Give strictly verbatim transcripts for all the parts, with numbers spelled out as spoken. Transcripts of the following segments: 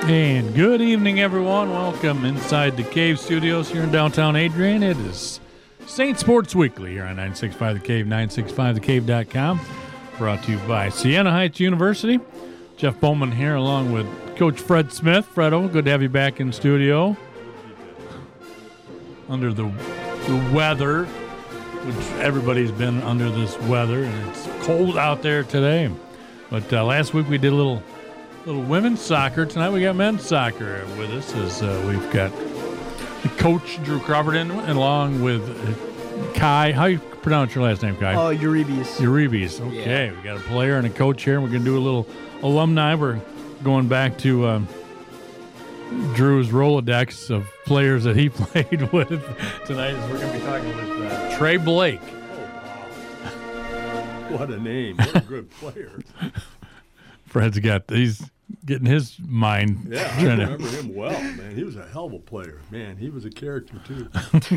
And good evening, everyone. Welcome inside the Cave Studios here in downtown Adrian. It is Saint Sports Weekly here on nine sixty-five The Cave, nine sixty-five the cave dot com. Brought to you by Siena Heights University. Jeff Bowman here along with Coach Fred Smith. Fredo, good to have you back in studio. Under the, the weather, which everybody's been under this weather, and it's cold out there today. But uh, last week we did a little little women's soccer. Tonight we got men's soccer with us as uh, we've got the coach Drew Crawford in, along with Kai. How you pronounce your last name, Kai? Oh, uh, Uribius. Uribius. Okay, yeah. We got a player and a coach here. We're going to do a little alumni. We're going back to um, Drew's Rolodex of players that he played with tonight. As we're going to be talking with uh, Trey Blake. Oh, wow. What a name. What a good player. Fred's got, he's getting his mind. Yeah, I remember to... him well, man. He was a hell of a player. Man, he was a character, too.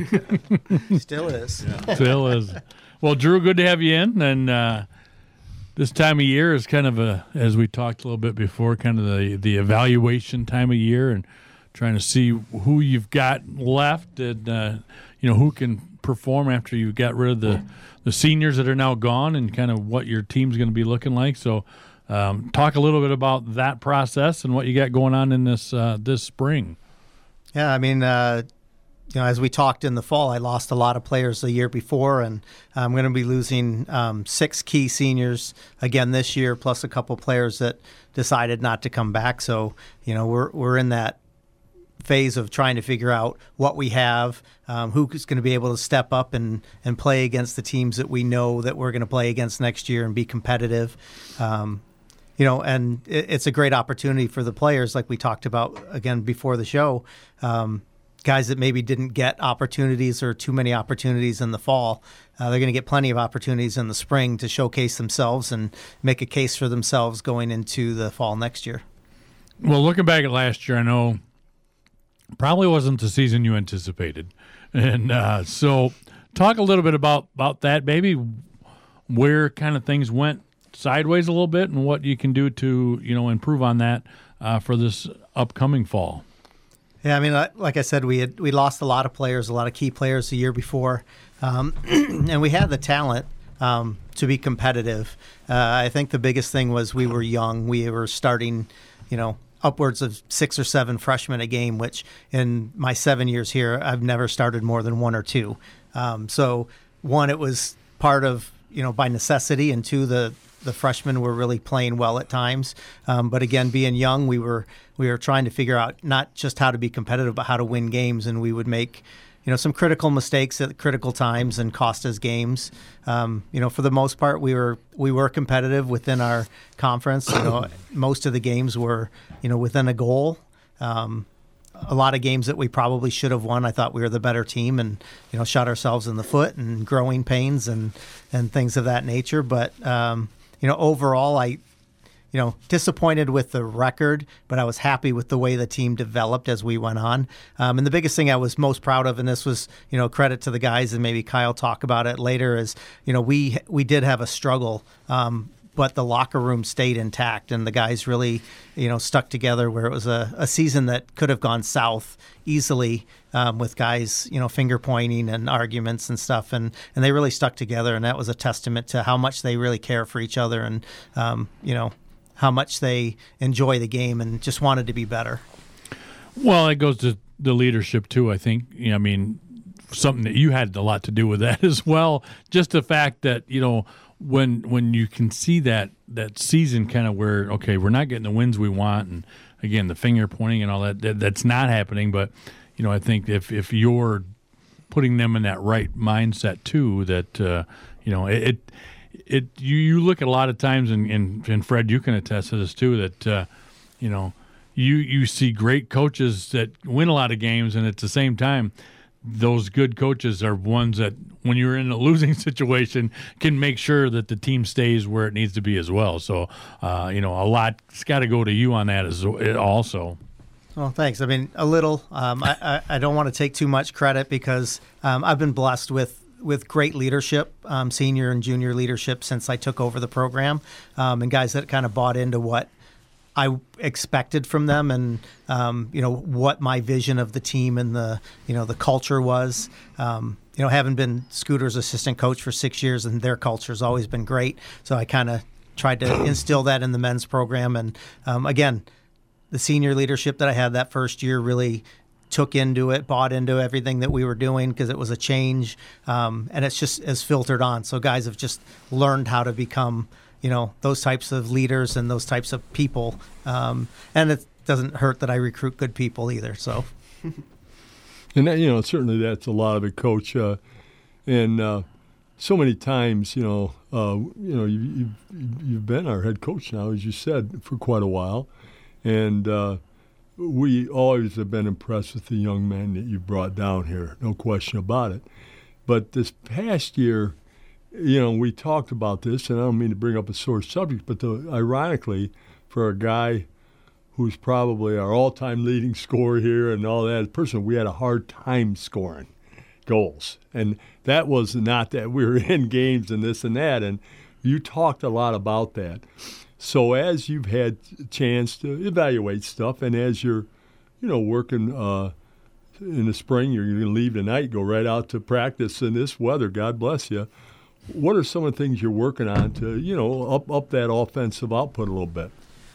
Still is. Yeah. Still is. Well, Drew, good to have you in. And uh, this time of year is kind of a, as we talked a little bit before, kind of the, the evaluation time of year and trying to see who you've got left and, uh, you know, who can perform after you got rid of the, the seniors that are now gone and kind of what your team's going to be looking like. So, Um, talk a little bit about that process and what you got going on in this uh, this spring. Yeah, I mean, uh, you know, as we talked in the fall, I lost a lot of players the year before, and I'm going to be losing um, six key seniors again this year, plus a couple players that decided not to come back. So, you know, we're we're in that phase of trying to figure out what we have, um, who's going to be able to step up and, and play against the teams that we know that we're going to play against next year and be competitive. Um, You know, and it's a great opportunity for the players, like we talked about again before the show. Um, guys that maybe didn't get opportunities or too many opportunities in the fall, uh, they're going to get plenty of opportunities in the spring to showcase themselves and make a case for themselves going into the fall next year. Well, looking back at last year, I know probably wasn't the season you anticipated, and uh, so talk a little bit about about that, maybe where kind of things went sideways a little bit and what you can do to, you know, improve on that uh, for this upcoming fall. Yeah, I mean, like I said, we had we lost a lot of players, a lot of key players the year before, um, and we had the talent um, to be competitive. Uh, I think the biggest thing was we were young. We were starting, you know, upwards of six or seven freshmen a game, which in my seven years here, I've never started more than one or two. Um, so, one, it was part of, you know, by necessity, and two, the the freshmen were really playing well at times. Um, but again, being young, we were we were trying to figure out not just how to be competitive, but how to win games. And we would make, you know, some critical mistakes at critical times and cost us games. Um, you know, for the most part, we were we were competitive within our conference. You know, most of the games were, you know, within a goal. Um, a lot of games that we probably should have won. I thought we were the better team and, you know, shot ourselves in the foot and growing pains and, and things of that nature. But, um, you know, overall, I, you know, disappointed with the record, but I was happy with the way the team developed as we went on. Um, and the biggest thing I was most proud of, and this was, you know, credit to the guys, and maybe Kyle talk about it later, is, you know, we we did have a struggle, um, but the locker room stayed intact, and the guys really, you know, stuck together where it was a, a season that could have gone south easily um, with guys, you know, finger pointing and arguments and stuff. And, and they really stuck together, and that was a testament to how much they really care for each other and, um, you know, how much they enjoy the game and just wanted to be better. Well, it goes to the leadership, too, I think. You know, I mean, something that you had a lot to do with that as well. Just the fact that, you know, when when you can see that that season kind of where, okay, we're not getting the wins we want, and again, the finger pointing and all that, that that's not happening. But, you know, I think if, if you're putting them in that right mindset too, that, uh, you know, it, it you, you look at a lot of times, and, and, and Fred, you can attest to this too, that, uh, you know, you, you see great coaches that win a lot of games, and at the same time, those good coaches are ones that, when you're in a losing situation, can make sure that the team stays where it needs to be as well. So, uh, you know, a lot's got to go to you on that as also. Well, thanks. I mean, a little. Um, I, I, I don't want to take too much credit because um, I've been blessed with, with great leadership, um, senior and junior leadership since I took over the program, um, and guys that kind of bought into what I expected from them, and um, you know what my vision of the team and the you know the culture was. Um, you know, having been Scooter's assistant coach for six years, and their culture has always been great. So I kind of tried to instill that in the men's program, and um, again, the senior leadership that I had that first year really took into it, bought into everything that we were doing because it was a change, um, and it's just as filtered on. So guys have just learned how to become, you know, those types of leaders and those types of people. Um, and it doesn't hurt that I recruit good people either. So, and that, you know, certainly that's a lot of it, Coach. Uh, and uh, so many times, you know, uh, you know, you, you've you've been our head coach now, as you said, for quite a while, and. Uh, We always have been impressed with the young men that you brought down here, no question about it. But this past year, you know, we talked about this, and I don't mean to bring up a sore subject, but the, ironically, for a guy who's probably our all-time leading scorer here and all that, person, we had a hard time scoring goals. And that was not that we were in games and this and that, and you talked a lot about that. So as you've had a chance to evaluate stuff, and as you're, you know, working uh, in the spring, you're going to leave tonight, go right out to practice in this weather, God bless you. What are some of the things you're working on to, you know, up, up that offensive output a little bit?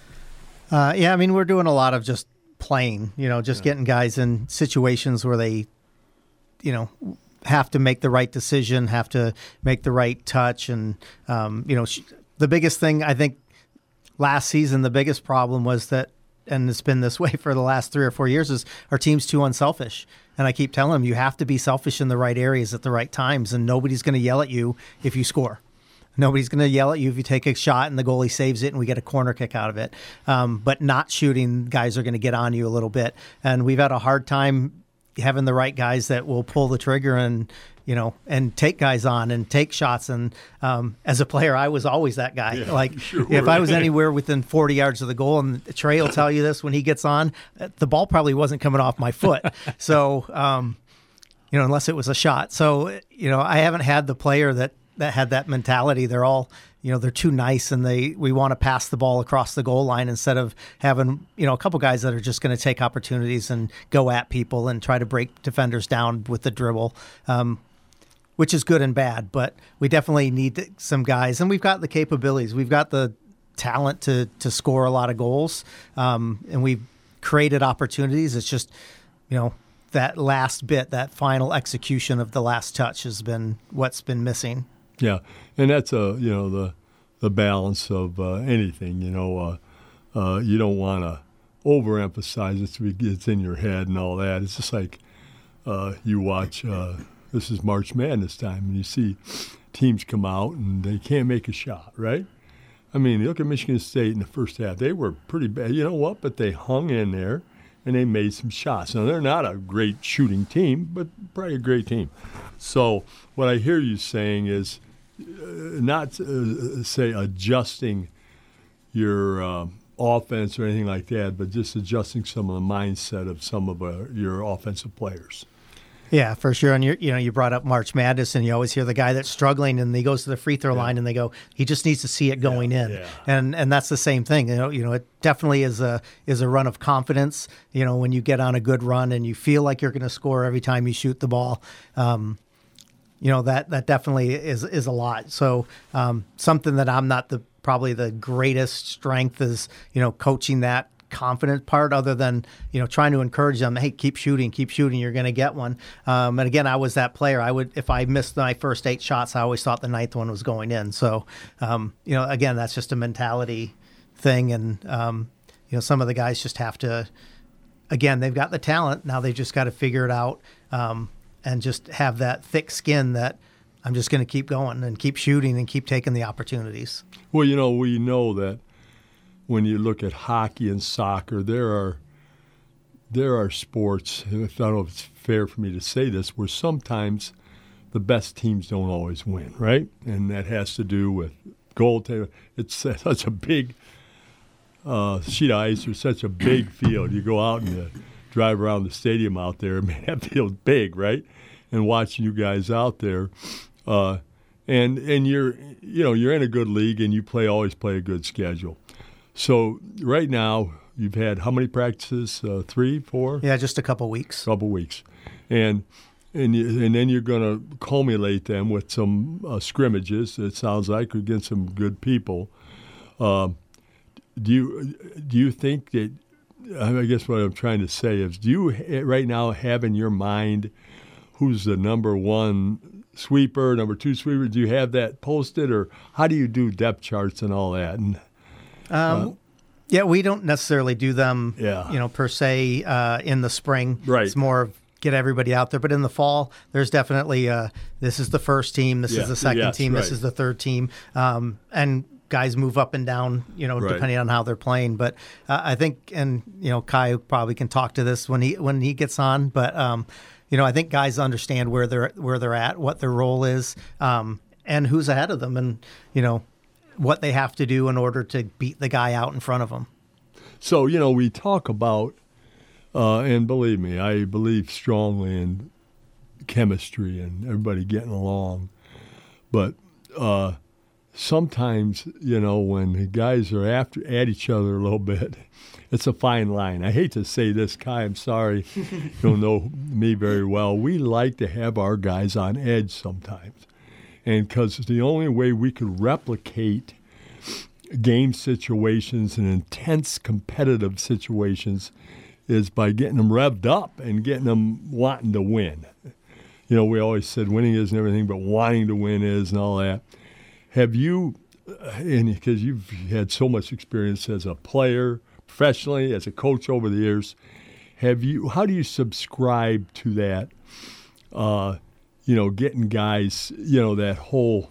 Uh, yeah, I mean, we're doing a lot of just playing, you know, just yeah. getting guys in situations where they, you know, have to make the right decision, have to make the right touch. And, um, you know, sh- the biggest thing I think, last season, the biggest problem was that, and it's been this way for the last three or four years, is our team's too unselfish. And I keep telling them, you have to be selfish in the right areas at the right times, and nobody's going to yell at you if you score. Nobody's going to yell at you if you take a shot and the goalie saves it and we get a corner kick out of it. Um, but not shooting, guys are going to get on you a little bit. And we've had a hard time having the right guys that will pull the trigger and, you know, and take guys on and take shots. And um, as a player, I was always that guy. Yeah, like sure if were. I was anywhere within forty yards of the goal, and Trey will tell you this, when he gets on, the ball probably wasn't coming off my foot. So, um, you know, unless it was a shot. So, you know, I haven't had the player that, that had that mentality. They're all, you know, they're too nice, and they we want to pass the ball across the goal line instead of having, you know, a couple guys that are just going to take opportunities and go at people and try to break defenders down with the dribble. Um, which is good and bad, but we definitely need some guys, and we've got the capabilities. We've got the talent to to score a lot of goals, um, and we've created opportunities. It's just, you know, that last bit, that final execution of the last touch has been what's been missing. Yeah, and that's a you know the the balance of uh, anything. You know, uh, uh, you don't want to overemphasize it so it's in your head and all that. It's just like uh, you watch. Uh, This is March Madness time, and you see teams come out and they can't make a shot, right? I mean, look at Michigan State in the first half. They were pretty bad. You know what? But they hung in there, and they made some shots. Now, they're not a great shooting team, but probably a great team. So what I hear you saying is uh, not, uh, say, adjusting your uh, offense or anything like that, but just adjusting some of the mindset of some of uh, your offensive players. Yeah, for sure. And you you know, you brought up March Madness, and you always hear the guy that's struggling, and he goes to the free throw yeah. line, and they go, he just needs to see it going yeah, in, yeah. and and that's the same thing. You know, you know, it definitely is a is a run of confidence. You know, when you get on a good run and you feel like you're going to score every time you shoot the ball, um, you know that that definitely is is a lot. So um, something that I'm not the probably the greatest strength is, you know, coaching that confident part, other than, you know, trying to encourage them, hey, keep shooting, keep shooting, you're going to get one. Um, and again, I was that player. I would, if I missed my first eight shots, I always thought the ninth one was going in. So, um, you know, again, that's just a mentality thing. And, um, you know, some of the guys just have to, again, they've got the talent. Now they've just got to figure it out, um, and just have that thick skin that I'm just going to keep going and keep shooting and keep taking the opportunities. Well, you know, we know that when you look at hockey and soccer, there are there are sports, and I don't know if it's fair for me to say this, where sometimes the best teams don't always win, right? And that has to do with goaltending. It's such a big uh, sheet of ice or such a big field. You go out and you drive around the stadium out there, man, that feels big, right? And watching you guys out there, uh, and and you're you know you're in a good league and you play always play a good schedule. So right now you've had how many practices? Uh, three, four? Yeah, just a couple weeks. Couple weeks, and and you, and then you're going to culminate them with some uh, scrimmages. It sounds like against some good people. Uh, do you do you think that? I guess what I'm trying to say is, do you right now have in your mind who's the number one sweeper, number two sweeper? Do you have that posted, or how do you do depth charts and all that? And um, uh, yeah, we don't necessarily do them, yeah. you know, per se uh, in the spring. Right. It's more of get everybody out there. But in the fall, there's definitely uh, this is the first team, this yeah. is the second yes, team, right. this is the third team, um, and guys move up and down, you know, right. depending on how they're playing. But uh, I think, and you know, Kai probably can talk to this when he when he gets on. But um, you know, I think guys understand where they're where they're at, what their role is, um, and who's ahead of them, and you know, what they have to do in order to beat the guy out in front of them. So you know, we talk about, uh, and believe me, I believe strongly in chemistry and everybody getting along, but. Uh, Sometimes, you know, when the guys are after at each other a little bit, it's a fine line. I hate to say this, Kai, I'm sorry, you don't know me very well. We like to have our guys on edge sometimes. And because the only way we could replicate game situations and intense competitive situations is by getting them revved up and getting them wanting to win. You know, we always said winning isn't everything, but wanting to win is and all that. Have you, and because you've had so much experience as a player, professionally, as a coach over the years, have you? How do you subscribe to that? Uh, you know, getting guys, you know, that whole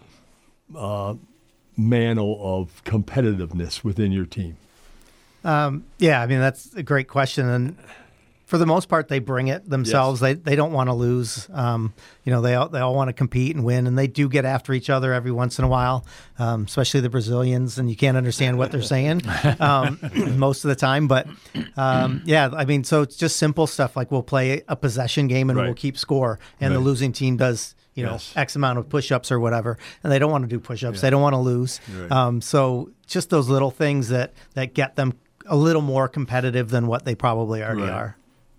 uh, mantle of competitiveness within your team. Um, yeah, I mean that's a great question, and for the most part, they bring it themselves. Yes. They they don't want to lose. Um, you know, they all, they all want to compete and win, and they do get after each other every once in a while, um, especially the Brazilians, and you can't understand what they're saying um, most of the time. But, um, yeah, I mean, so it's just simple stuff like we'll play a possession game and right. we'll keep score, and right. the losing team does, you know, yes. X amount of push-ups or whatever, and they don't want to do push-ups. Yeah. They don't want to lose. Right. Um, so just those little things that, that get them a little more competitive than what they probably already right. are.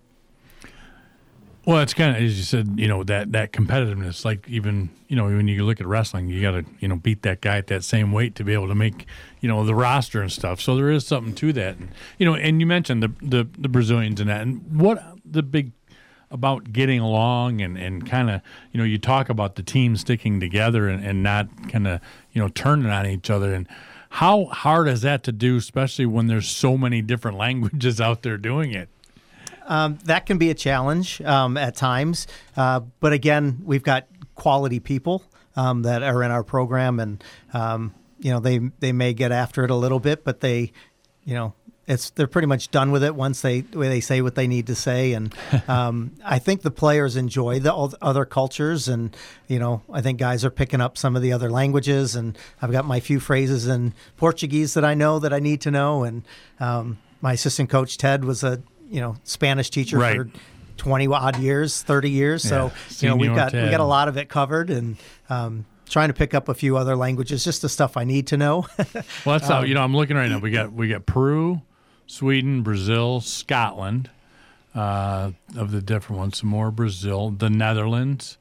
Well, it's kind of, as you said, you know, that, that competitiveness, like even, you know, when you look at wrestling, you got to, you know, beat that guy at that same weight to be able to make, you know, the roster and stuff. So there is something to that. And, you know, and you mentioned the, the, the Brazilians and that. And what the big about getting along and, and kind of, you know, you talk about the team sticking together and, and not kind of, you know, turning on each other. And how hard is that to do, especially when there's so many different languages out there doing it? Um, that can be a challenge um, at times. Uh, but again, we've got quality people um, that are in our program, and um, you know they they may get after it a little bit, but they, you know, it's they're pretty much done with it once they when they say what they need to say. And um, I think the players enjoy the other cultures, and you know I think guys are picking up some of the other languages, and I've got my few phrases in Portuguese that I know that I need to know, and um, my assistant coach Ted was a you know, Spanish teacher right. for twenty odd years, thirty years. So, yeah. you know, we've got, Ted. we got a lot of it covered, and um, trying to pick up a few other languages, just the stuff I need to know. Well, that's um, how, you know, I'm looking right now. We got, we got Peru, Sweden, Brazil, Scotland, uh, of the different ones, some more Brazil, the Netherlands,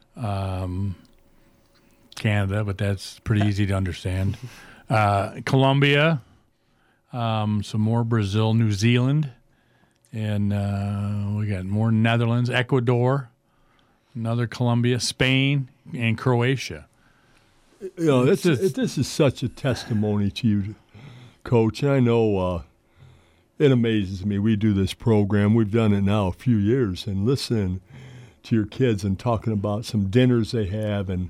um, Canada, but that's pretty easy to understand. Uh, Colombia, um, some more Brazil, New Zealand. And uh, we got more Netherlands, Ecuador, another Colombia, Spain, and Croatia. You know, this is, this is such a testimony to you, Coach. And I know uh, it amazes me. We do this program. We've done it now a few years. And listening to your kids and talking about some dinners they have. And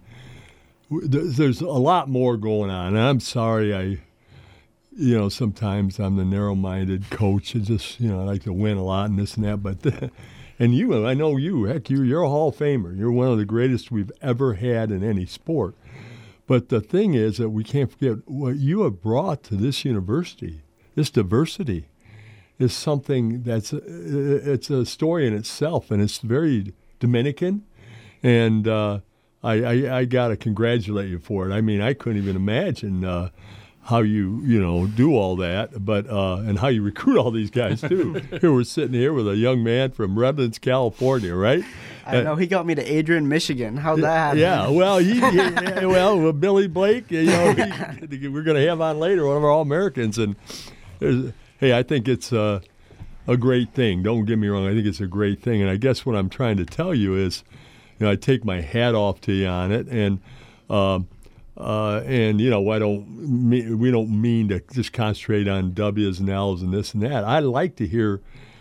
there's a lot more going on. And I'm sorry I... You know, sometimes I'm the narrow-minded coach. And just, you know, I like to win a lot and this and that. But, the, and you, I know you, heck, you, you're a Hall of Famer. You're one of the greatest we've ever had in any sport. But the thing is that we can't forget what you have brought to this university, this diversity, is something that's, a, it's a story in itself, and it's very Dominican. And uh, I, I, I got to congratulate you for it. I mean, I couldn't even imagine uh, how you you know do all that, but uh, and how you recruit all these guys too. Here we're sitting here with a young man from Redlands, California, right? I know he got me to Adrian, Michigan. How'd that happen? Yeah, well, he, he well, with Billy Blake, you know, he, we're going to have on later one of our All-Americans, and hey, I think it's a, a great thing. Don't get me wrong, I think it's a great thing, and I guess what I'm trying to tell you is, you know, I take my hat off to you on it, and. Um, Uh, and you know, I don't. We don't mean to just concentrate on W's and L's and this and that. I like to hear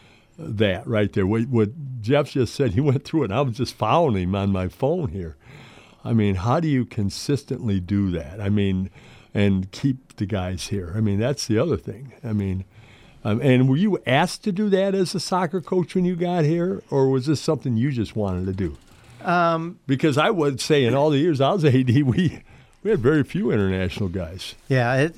that right there. What, what Jeff just said, he went through it. And I was just following him on my phone here. I mean, how do you consistently do that? I mean, and keep the guys here. I mean, that's the other thing. I mean, um, and were you asked to do that as a soccer coach when you got here, or was this something you just wanted to do? Um, because I would say in all the years I was A D, we. We had very few international guys. Yeah, it,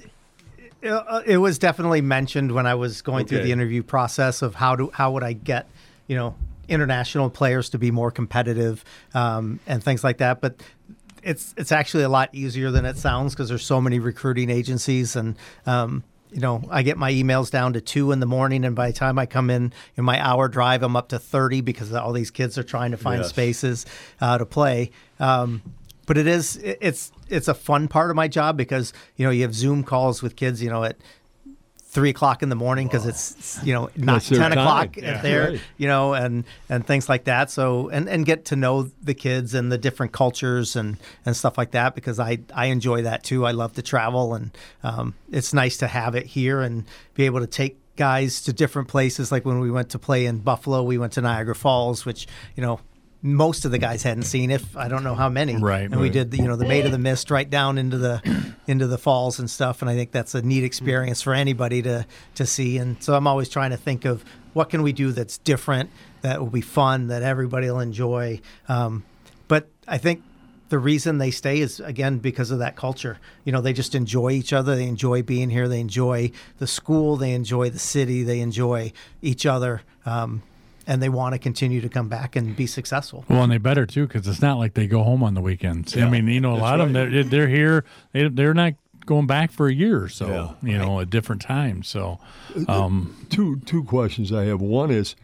it it was definitely mentioned when I was going okay. through the interview process of how do how would I get, you know, international players to be more competitive um, and things like that. But it's it's actually a lot easier than it sounds because there's so many recruiting agencies, and um, you know, I get my emails down to two in the morning, and by the time I come in in my hour drive, I'm up to thirty because all these kids are trying to find yes. spaces uh, to play. Um, But it is it's it's a fun part of my job because, you know, you have Zoom calls with kids, you know, at three o'clock in the morning because it's, you know, not ten o'clock yeah. there, right. you know, and, and things like that. So and, and get to know the kids and the different cultures and, and stuff like that because I, I enjoy that too. I love to travel, and um, it's nice to have it here and be able to take guys to different places. Like when we went to play in Buffalo, we went to Niagara Falls, which, you know, most of the guys hadn't seen, if I don't know how many. Right. And right. we did the, you know, the Maid of the Mist right down into the into the falls and stuff. And I think that's a neat experience for anybody to to see. And so I'm always trying to think of what can we do that's different, that will be fun, that everybody will enjoy. Um, but I think the reason they stay is, again, because of that culture. You know, they just enjoy each other. They enjoy being here. They enjoy the school. They enjoy the city. They enjoy each other. Um, And they want to continue to come back and be successful. Well, and they better too, because it's not like they go home on the weekends. Yeah, I mean, you know, a lot right. of them they're, they're here. They they're not going back for a year or so. Yeah. You know, at different times. So, um, two two questions I have. One is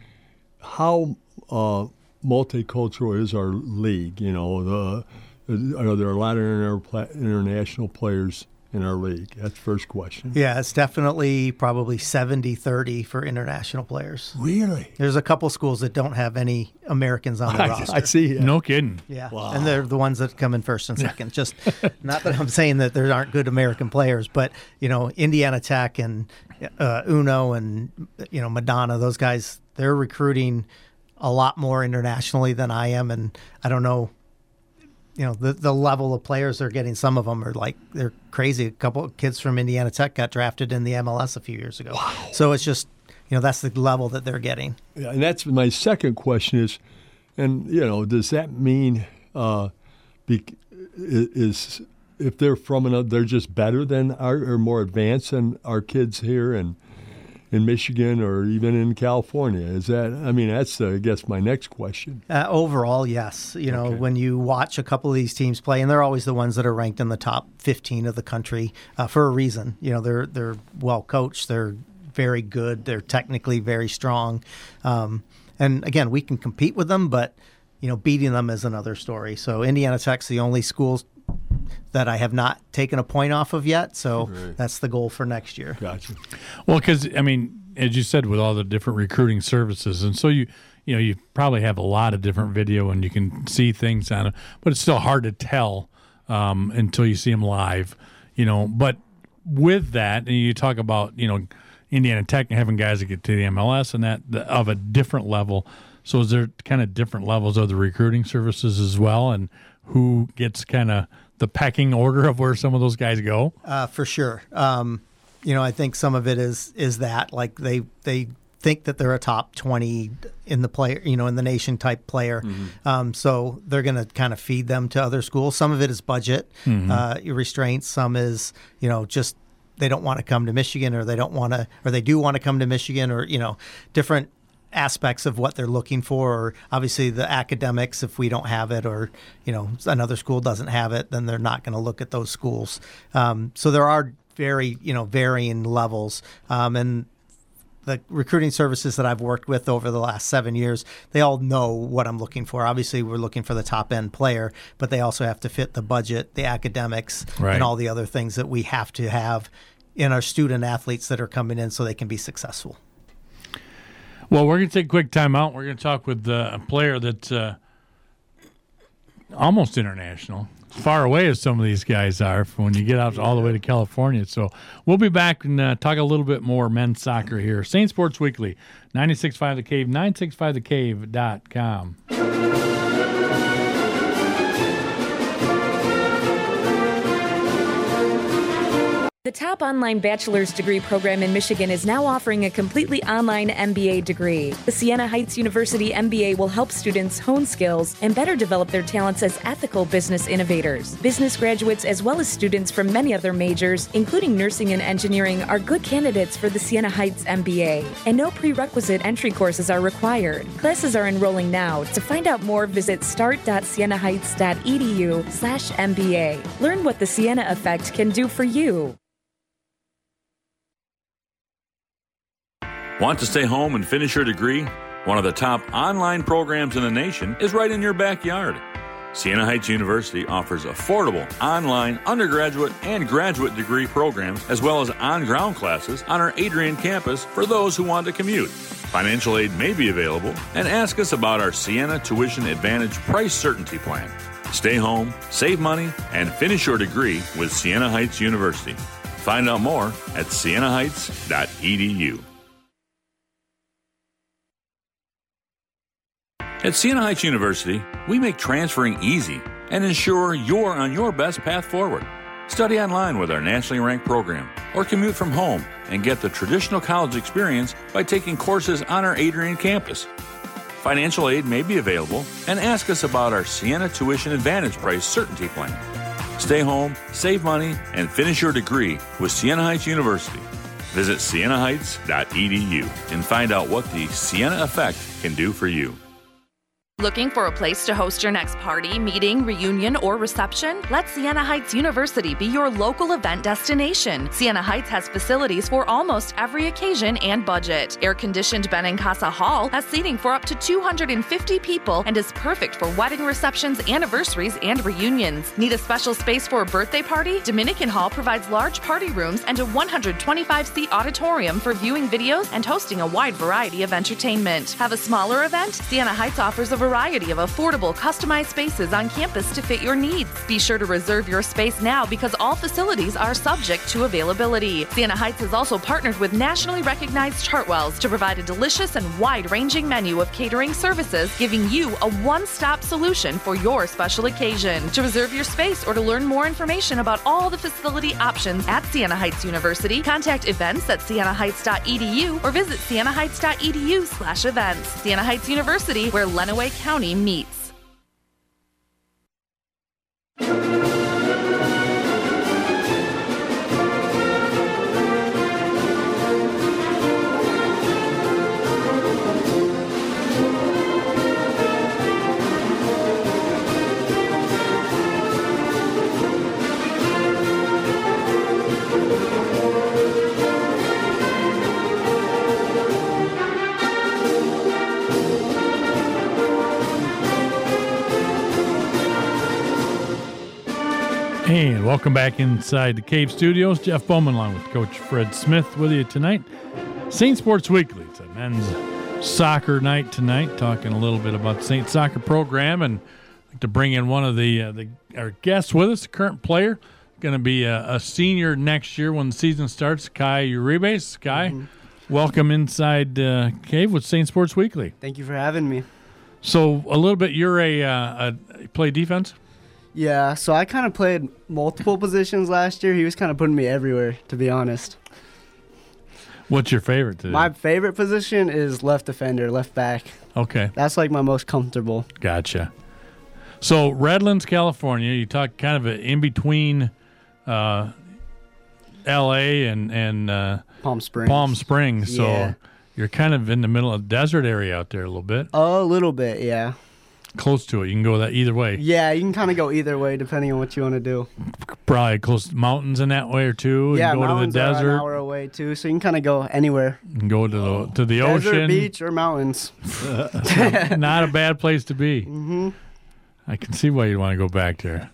how uh, multicultural is our league? You know, the, are there a lot of inter- international players in our league? That's the first question. Yeah, it's definitely probably seventy thirty for international players. Really? There's a couple schools that don't have any Americans on the I, roster. I see. no kidding. Yeah, wow. And they're the ones that come in first and second. Just not that I'm saying that there aren't good American players, but, you know, Indiana Tech and uh, Uno and, you know, Madonna, those guys, they're recruiting a lot more internationally than I am, and I don't know. You know, the the level of players they're getting, some of them are like, they're crazy. A couple of kids from Indiana Tech got drafted in the M L S a few years ago. Wow. So it's just, you know, that's the level that they're getting. Yeah, and that's my second question is, and, you know, does that mean uh, be, is if they're from another, they're just better than our, or more advanced than our kids here and in Michigan or even in California? Is that, I mean, that's, uh, I guess, my next question. Uh, overall, yes. You know, Okay. when you watch a couple of these teams play, and they're always the ones that are ranked in the top fifteen of the country uh, for a reason. You know, they're they're well coached. They're very good. They're technically very strong. Um, and again, we can compete with them, but, you know, beating them is another story. So Indiana Tech's the only school that I have not taken a point off of yet. So Right. that's the goal for next year. Gotcha. Well, because I mean, as you said, with all the different recruiting services, and so you you know you probably have a lot of different video and you can see things on it, but it's still hard to tell um, until you see them live. You know, but with that, and you talk about you know Indiana Tech and having guys that get to the M L S and that the, of a different level. So is there kind of different levels of the recruiting services as well, and who gets kind of the pecking order of where some of those guys go? Uh, for sure. Um, you know, I think some of it is is that like they they think that they're a top twenty in the player, you know, in the nation type player. Mm-hmm. Um, so they're going to kind of feed them to other schools. Some of it is budget mm-hmm. uh, restraints. Some is, you know, just they don't want to come to Michigan, or they don't want to, or they do want to come to Michigan, or, you know, different aspects of what they're looking for, or obviously the academics. If we don't have it, or, you know, another school doesn't have it, then they're not going to look at those schools. Um, so there are very, you know, varying levels. Um, and the recruiting services that I've worked with over the last seven years, they all know what I'm looking for. Obviously, we're looking for the top-end player, but they also have to fit the budget, the academics, right. and all the other things that we have to have in our student athletes that are coming in so they can be successful. Well, we're going to take a quick time out. We're going to talk with uh, a player that's uh, almost international, as far away as some of these guys are when you get out all the way to California. So we'll be back and uh, talk a little bit more men's soccer here. Saint Sports Weekly, ninety-six point five The Cave, nine six five the cave dot com. The top online bachelor's degree program in Michigan is now offering a completely online M B A degree. The Siena Heights University M B A will help students hone skills and better develop their talents as ethical business innovators. Business graduates, as well as students from many other majors, including nursing and engineering, are good candidates for the Siena Heights M B A. And no prerequisite entry courses are required. Classes are enrolling now. To find out more, visit start dot siena heights dot e d u slash M B A. Learn what the Siena Effect can do for you. Want to stay home and finish your degree? One of the top online programs in the nation is right in your backyard. Siena Heights University offers affordable online undergraduate and graduate degree programs, as well as on-ground classes on our Adrian campus for those who want to commute. Financial aid may be available, and ask us about our Siena Tuition Advantage Price Certainty Plan. Stay home, save money, and finish your degree with Siena Heights University. Find out more at siena heights dot e d u. At Siena Heights University, we make transferring easy and ensure you're on your best path forward. Study online with our nationally ranked program, or commute from home and get the traditional college experience by taking courses on our Adrian campus. Financial aid may be available, and ask us about our Siena Tuition Advantage Price Certainty Plan. Stay home, save money, and finish your degree with Siena Heights University. Visit siena heights dot e d u and find out what the Siena Effect can do for you. Looking for a place to host your next party, meeting, reunion, or reception? Let Siena Heights University be your local event destination. Siena Heights has facilities for almost every occasion and budget. Air-conditioned Benincasa Hall has seating for up to two hundred fifty people and is perfect for wedding receptions, anniversaries, and reunions. Need a special space for a birthday party? Dominican Hall provides large party rooms and a one hundred twenty-five seat auditorium for viewing videos and hosting a wide variety of entertainment. Have a smaller event? Siena Heights offers a variety of affordable, customized spaces on campus to fit your needs. Be sure to reserve your space now because all facilities are subject to availability. Siena Heights has also partnered with nationally recognized Chartwells to provide a delicious and wide-ranging menu of catering services, giving you a one-stop solution for your special occasion. To reserve your space or to learn more information about all the facility options at Siena Heights University, contact events at siena heights dot e d u or visit siena heights dot e d u slash events. Siena Heights University, where Lenawee County meets. And welcome back inside the Cave Studios. Jeff Bowman along with Coach Fred Smith with you tonight. Saint Sports Weekly. It's a men's soccer night tonight, talking a little bit about the Saint soccer program, and I'd like to bring in one of the, uh, the our guests with us, the current player, going to be a, a senior next year when the season starts, Kai Uribes. Kai, mm-hmm. Welcome inside uh, Cave with Saint Sports Weekly. Thank you for having me. So a little bit, you're a, uh, a play defense? Yeah, so I kind of played multiple positions last year. He was kind of putting me everywhere, to be honest. What's your favorite today? My favorite position is left defender, left back. Okay. That's like my most comfortable. Gotcha. So Redlands, California, you talk kind of in between uh, L A and, and uh, Palm Springs. Palm Springs. So yeah. You're kind of in the middle of the desert area out there a little bit. A little bit, yeah. close to it. You can go that either way. Yeah, you can kind of go either way depending on what you want to do. Probably close to mountains in that way or two. Yeah, and go mountains to the are desert. an hour away too, so you can kind of go anywhere. You can go to the to the Desert, ocean. beach, or mountains. Not a bad place to be. Mm-hmm. I can see why you'd want to go back there.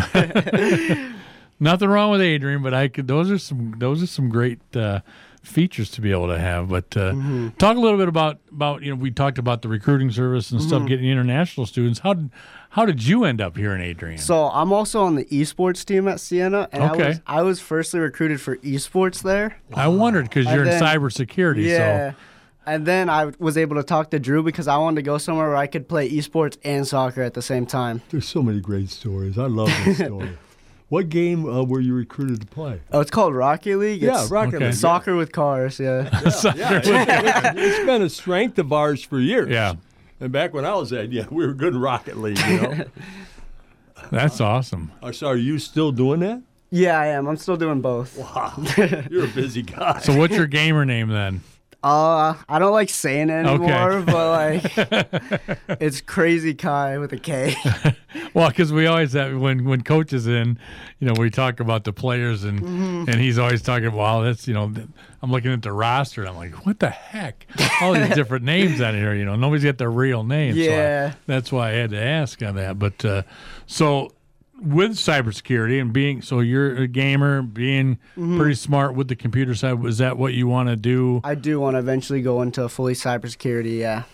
Nothing wrong with Adrian, but I could. Those are some. Those are some great uh, features to be able to have. But uh, Mm-hmm. talk a little bit about about you know we talked about the recruiting service and Mm-hmm. stuff, getting international students. How did how did you end up here in Adrian? So I'm also on the esports team at Siena, and Okay. I was I was firstly recruited for esports there. I wondered because you're And in then- cybersecurity. Yeah. So And then I was able to talk to Drew because I wanted to go somewhere where I could play esports and soccer at the same time. There's so many great stories. I love this story. What game uh, were you recruited to play? Oh, it's called Rocket League. Yeah, It's Rocket Okay. League. soccer with cars. Yeah. Yeah, yeah. It's been a strength of ours for years. Yeah. And back when I was at, yeah, we were good in Rocket League, you know. that's awesome. Uh, so are you still doing that? Yeah, I am. I'm still doing both. Wow. You're a busy guy. So what's your gamer name then? Uh, I don't like saying it anymore, Okay. but like, it's Crazy Kai with a K. Well, because we always have when when coach is in, you know, we talk about the players and Mm-hmm. and he's always talking. Wow, that's you know, th- I'm looking at the roster and I'm like, what the heck? All these different names out here. You know, nobody's got their real names. So I- Yeah. that's why I had to ask on that. But uh, so with cybersecurity and being so you're a gamer, being Mm-hmm. pretty smart with the computer side. Was that what you want to do? I do want to eventually go into fully cybersecurity. Yeah.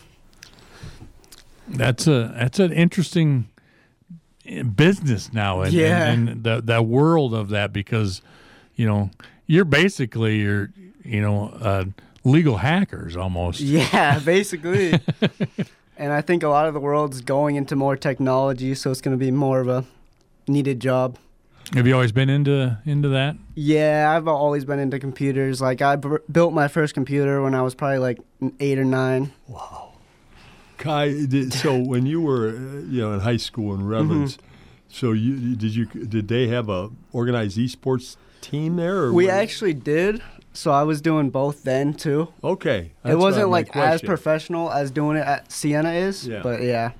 That's a that's an interesting business now, and, Yeah. and, and the the world of that because, you know, you're basically you're you know uh, legal hackers almost. Yeah, basically. And I think a lot of the world's going into more technology, so it's going to be more of a needed job. Have you always been into into that? Yeah, I've always been into computers. Like I b- built my first computer when I was probably like eight or nine. Kai, did, so when you were, uh, you know, in high school in Redlands, Mm-hmm. so you did you did they have a organized esports team there? Or We what? actually did, so I was doing both then too. Okay, that's it what wasn't my like as question. professional as doing it at Siena is, Yeah. but yeah.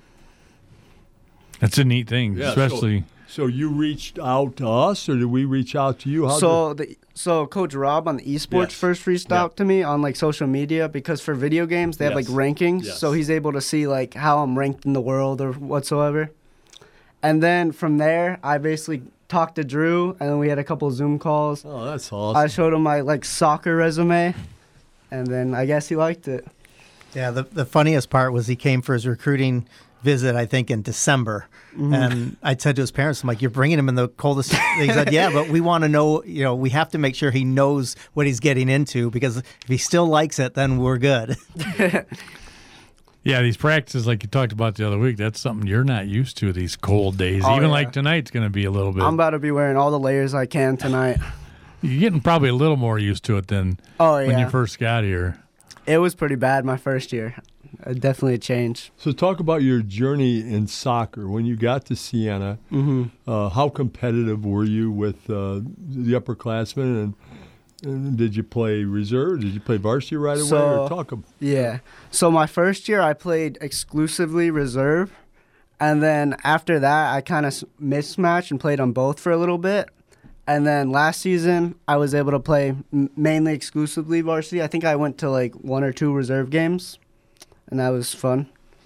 That's a neat thing, Yeah, so- especially. So you reached out to us, or did we reach out to you? How So the so Coach Rob on the esports Yes. first reached Yeah. out to me on like social media because for video games they have like Yes. rankings, Yes. so he's able to see like how I'm ranked in the world or whatsoever. And then from there, I basically talked to Drew, and then we had a couple Zoom calls. oh, that's I awesome. showed him my like soccer resume, and then I guess he liked it. Yeah, the, the funniest part was he came for his recruiting visit, I think, in December. And I said to his parents, I'm like, you're bringing him in the coldest. He said, yeah, but we want to know, you know, we have to make sure he knows what he's getting into because if he still likes it, then we're good. Yeah, these practices, like you talked about the other week, that's something you're not used to. These cold days, Oh, even yeah. like tonight's going to be a little bit. I'm about to be wearing all the layers I can tonight. You're getting probably a little more used to it than Oh when you yeah, first got here. it was pretty bad my first year. Uh, definitely a change. So talk about your journey in soccer. When you got to Siena, Mm-hmm. uh, how competitive were you with uh, the upperclassmen, and, and did you play reserve? Did you play varsity right away? So- or talk ab- Yeah. So my first year, I played exclusively reserve, and then after that, I kind of mismatched and played on both for a little bit. And then last season, I was able to play m- mainly exclusively varsity. I think I went to like one or two reserve games, and that was fun.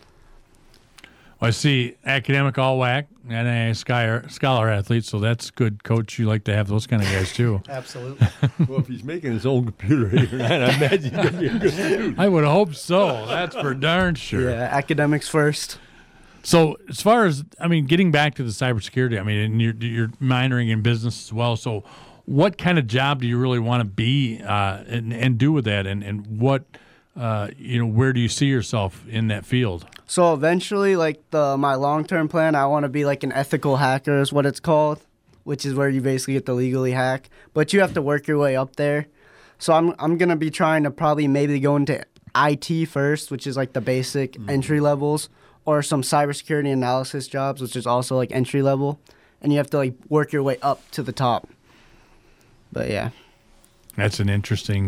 I see academic all whack and a scholar, scholar athlete, so that's good, coach. You like to have those kind of guys too. Absolutely. Well, if he's making his own computer here, I imagine he's going to be a good student. I would hope so. That's for darn sure. Yeah, academics first. So as far as I mean, getting back to the cybersecurity, I mean, and you're, you're minoring in business as well. So, what kind of job do you really want to be uh, and and do with that, and and what uh, you know, where do you see yourself in that field? So eventually, like the my long term plan, I want to be like an ethical hacker, is what it's called, which is where you basically get to legally hack, but you have to work your way up there. So I'm I'm gonna be trying to probably maybe go into I T first, which is like the basic Mm-hmm. entry levels, or some cybersecurity analysis jobs, which is also like entry level, and you have to like work your way up to the top. But yeah, That's an interesting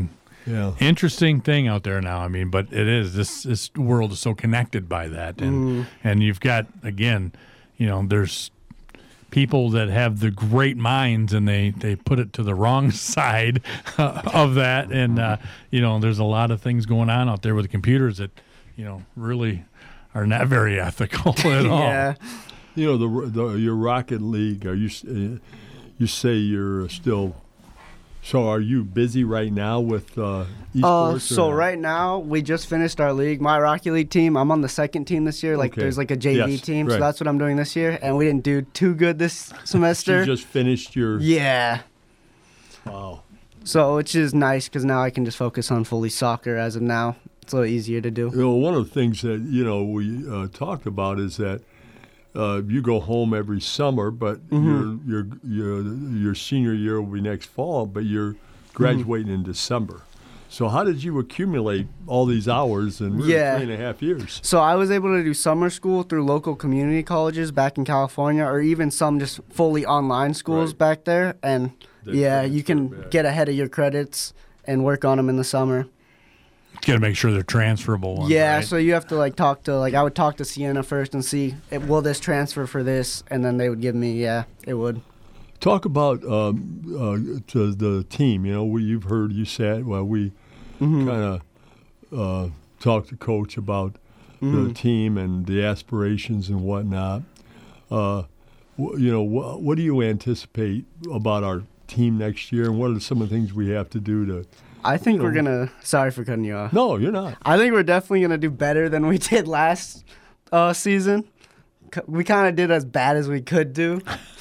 Yeah. Interesting thing out there now. I mean, but it is this this world is so connected by that, and Mm. and you've got again, you know, there's people that have the great minds and they, they put it to the wrong side uh, of that, and uh, you know, there's a lot of things going on out there with computers that, you know, really are not very ethical at all. Yeah. You know, the, the your Rocket League. Are you uh, you say you're still? So are you busy right now with uh, esports? Uh, so or- right now we just finished our league. My Rocket League team. I'm on the second team this year. Like Okay. there's like a J V Yes, team, right. so that's what I'm doing this year. And we didn't do too good this You semester. just finished your. yeah. Wow. So which is nice because now I can just focus on fully soccer as of now. It's a little easier to do. You know, one of the things that you know we uh, talked about is that uh, you go home every summer, but Mm-hmm. your your your your senior year will be next fall, but you're graduating in December. So how did you accumulate all these hours in really Yeah. three and a half years? So I was able to do summer school through local community colleges back in California, or even some just fully online schools Right. back there. And They yeah, you can transfer back. get ahead of your credits and work on them in the summer. Got to make sure they're transferable ones, Yeah, right? so you have to like talk to like I would talk to Sienna first and see eh, will this transfer for this, and then they would give me yeah, it would. Talk about um, uh, to the team. You know, we, you've heard you said well, we Mm-hmm. kind of uh, talked to Coach about Mm-hmm. the team and the aspirations and whatnot. Uh, wh- you know, wh- what do you anticipate about our team next year, and what are some of the things we have to do to? I think You we're know. gonna. Sorry for cutting you off. No, you're not. I think we're definitely gonna do better than we did last uh, season. C- We kind of did as bad as we could do,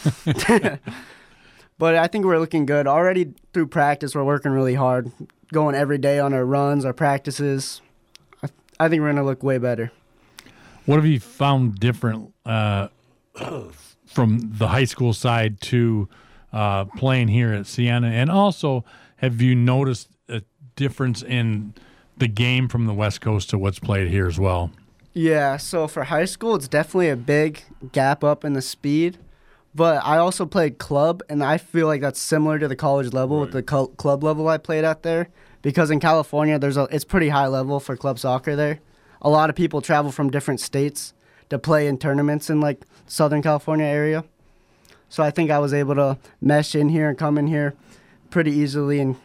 but I think we're looking good already through practice. We're working really hard, going every day on our runs, our practices. I, I think we're gonna look way better. What have you found different uh, from the high school side to uh, playing here at Sienna? And also, have you noticed a difference in the game from the West Coast to what's played here as well? Yeah, so for high school, it's definitely a big gap up in the speed. But I also played club, and I feel like that's similar to the college level with the cl- club level I played at there. Because in California, there's a it's pretty high level for club soccer there. A lot of people travel from different states to play in tournaments in like Southern California area. So I think I was able to mesh in here and come in here pretty easily, and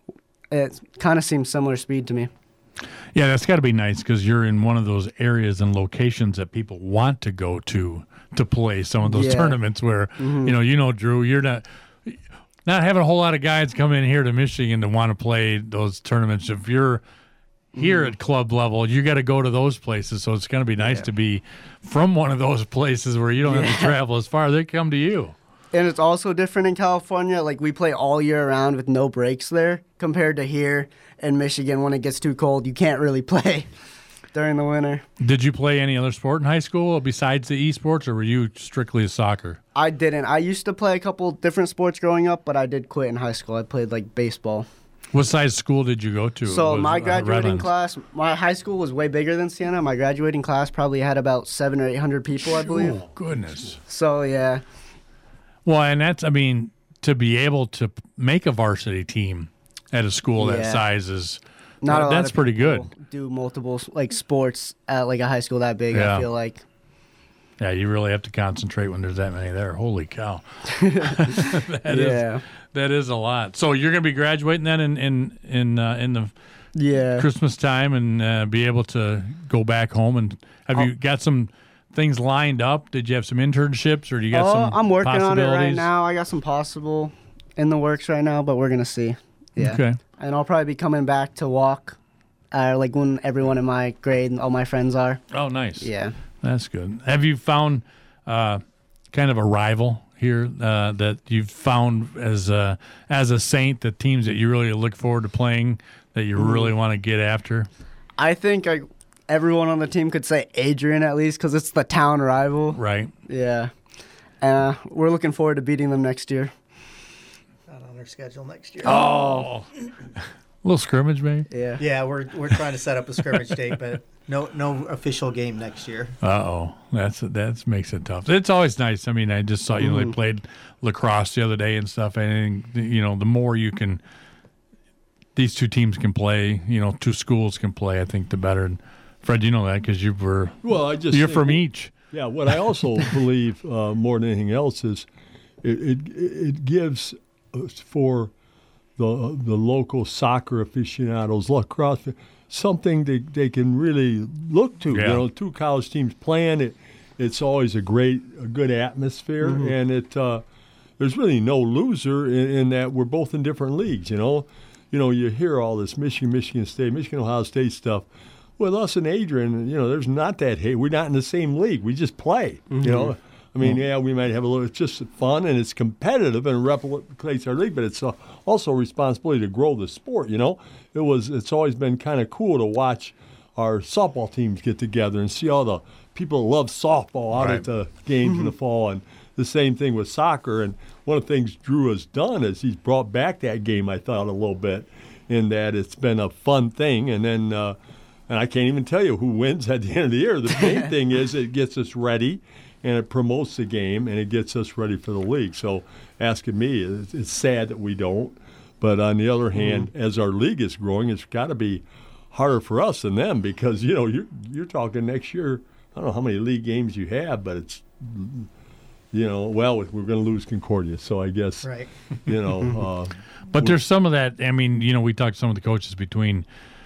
it kind of seems similar speed to me. Yeah, that's got to be nice because you're in one of those areas and locations that people want to go to to play some of those Yeah. tournaments where, you know, you know, Drew, you're not not having a whole lot of guys come in here to Michigan to want to play those tournaments. If you're here at club level, you got to go to those places. So it's going to be nice to be from one of those places where you don't have to travel as far. They come to you. And it's also different in California. Like, we play all year round with no breaks there compared to here in Michigan. When it gets too cold, you can't really play during the winter. Did you play any other sport in high school besides the esports, or were you strictly a soccer? I didn't. I used to play a couple different sports growing up, but I did quit in high school. I played, like, baseball. What size school did you go to? So Was, my uh, graduating Redlands? class, my high school was way bigger than Sienna. My graduating class probably had about seven or eight hundred people, I believe. Oh, goodness. So, yeah. Well, and that's, I mean, to be able to p- make a varsity team at a school that Yeah. size is, Not a lot that's of pretty people good. do multiple, like, sports at, like, a high school that big, Yeah. I feel like. Yeah, you really have to concentrate when there's that many there. Holy cow. That is Yeah. that is a lot. So you're going to be graduating then in in in, uh, in the Yeah. Christmas time and uh, be able to go back home. And have you got some things lined up? Did you have some internships, or do you got Oh, some I'm working on it right possibilities? now. I got some possible in the works right now, but we're gonna see. Yeah. Okay. And I'll probably be coming back to walk, uh, like when everyone in my grade and all my friends are. Oh, nice. Yeah. That's good. Have you found uh, kind of a rival here uh, that you've found as a, as a Saint, the teams that you really look forward to playing, that you really want to get after? I think I, everyone on the team could say Adrian at least because it's the town rival. Right. Yeah. Uh, we're looking forward to beating them next year. Not on our schedule next year. Oh. A little scrimmage, maybe? Yeah. Yeah, we're we're trying to set up a scrimmage date, but no no official game next year. Uh-oh. That's that makes it tough. It's always nice. I mean, I just saw, you know, they played lacrosse the other day and stuff, and, you know, the more you can these two teams can play, you know, two schools can play, I think the better. And Fred, you know that because you were well, I just you're think, from each. Yeah, what I also believe uh, more than anything else is it it, it gives for the the local soccer aficionados, lacrosse, something they, they can really look to. Yeah. You know, two college teams playing it. It's always a great, a good atmosphere, mm-hmm. and it uh, there's really no loser in, in that we're both in different leagues. You know, you know, you hear all this Michigan, Michigan State, Michigan, Ohio State stuff. With us and Adrian, you know, there's not that hate. We're not in the same league. We just play. Mm-hmm. You know, I mean, yeah, we might have a little. It's just fun and it's competitive and replicates our league, but it's also a responsibility to grow the sport. You know, it was. It's always been kind of cool to watch our softball teams get together and see all the people that love softball out right. at the games mm-hmm. in the fall, and the same thing with soccer. And one of the things Drew has done is he's brought back that game, I thought, a little bit, in that it's been a fun thing. And then, uh, and I can't even tell you who wins at the end of the year. The main thing is it gets us ready, and it promotes the game, and it gets us ready for the league. So asking me, it's, it's sad that we don't. But on the other hand, mm-hmm. as our league is growing, it's got to be harder for us than them because, you know, you're, you're talking next year – I don't know how many league games you have, but it's, you know, well, we're going to lose Concordia, so I guess, right. you know. Uh, but there's some of that, I mean, you know, we talked to some of the coaches between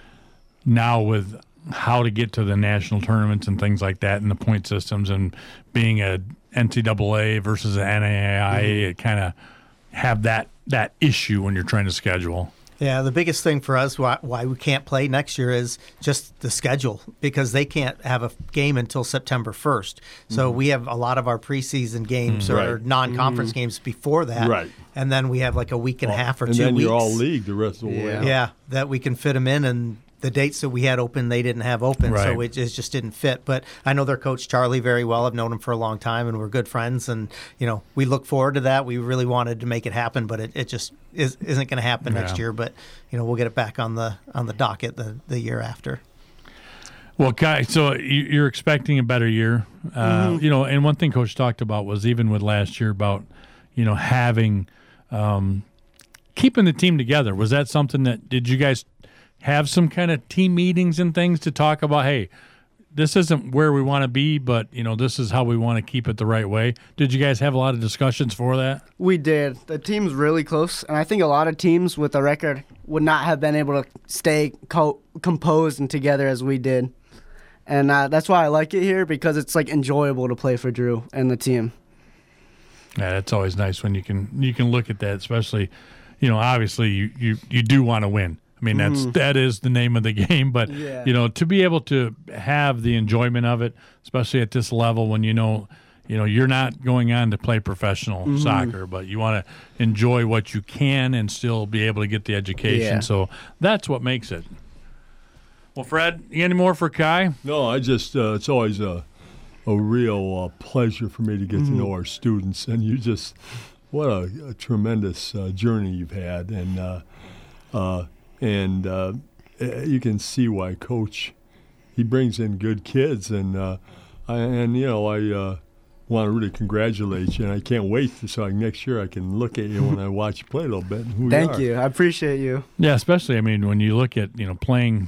now with how to get to the national tournaments and things like that and the point systems and being a N C double A versus an N A I A, mm-hmm. it kind of have that, that issue when you're trying to schedule. Yeah, the biggest thing for us why, why we can't play next year is just the schedule because they can't have a game until September first. So mm-hmm. we have a lot of our preseason games mm-hmm. or right. non-conference mm-hmm. games before that. Right. And then we have like a week and a half or and two weeks. And then you're all league the rest of the yeah. way. Yeah, that we can fit them in, and the dates that we had open, they didn't have open, right. so it just, just didn't fit. But I know their coach, Charlie, very well. I've known him for a long time, and we're good friends. And, you know, we look forward to that. We really wanted to make it happen, but it, it just is, isn't going to happen yeah. next year. But, you know, we'll get it back on the on the docket the, the year after. Well, Kai, so you're expecting a better year. Uh, mm-hmm. You know, and one thing Coach talked about was even with last year about, you know, having um, – keeping the team together. Was that something that – did you guys – have some kind of team meetings and things to talk about, hey, this isn't where we want to be, but, you know, this is how we want to keep it the right way. Did you guys have a lot of discussions for that? We did. The team's really close, and I think a lot of teams with a record would not have been able to stay co- composed and together as we did. And uh, that's why I like it here, because it's, like, enjoyable to play for Drew and the team. Yeah, that's always nice when you can you can look at that, especially, you know, obviously you, you, you do want to win. I mean, that's mm-hmm. that is the name of the game, but, yeah. you know, to be able to have the enjoyment of it, especially at this level when you know, you know, you're not going on to play professional mm-hmm. soccer, but you want to enjoy what you can and still be able to get the education. Yeah. So that's what makes it. Well, Fred, any more for Kai? No, I just, uh, it's always a, a real uh, pleasure for me to get mm-hmm. to know our students. And you just, what a, a tremendous uh, journey you've had. And, uh, uh, And uh, you can see why Coach, he brings in good kids. And, uh, I, and you know, I uh, want to really congratulate you. And I can't wait to, so next year I can look at you when I watch you play a little bit. And who Thank you, you. I appreciate you. Yeah, especially, I mean, when you look at, you know, playing,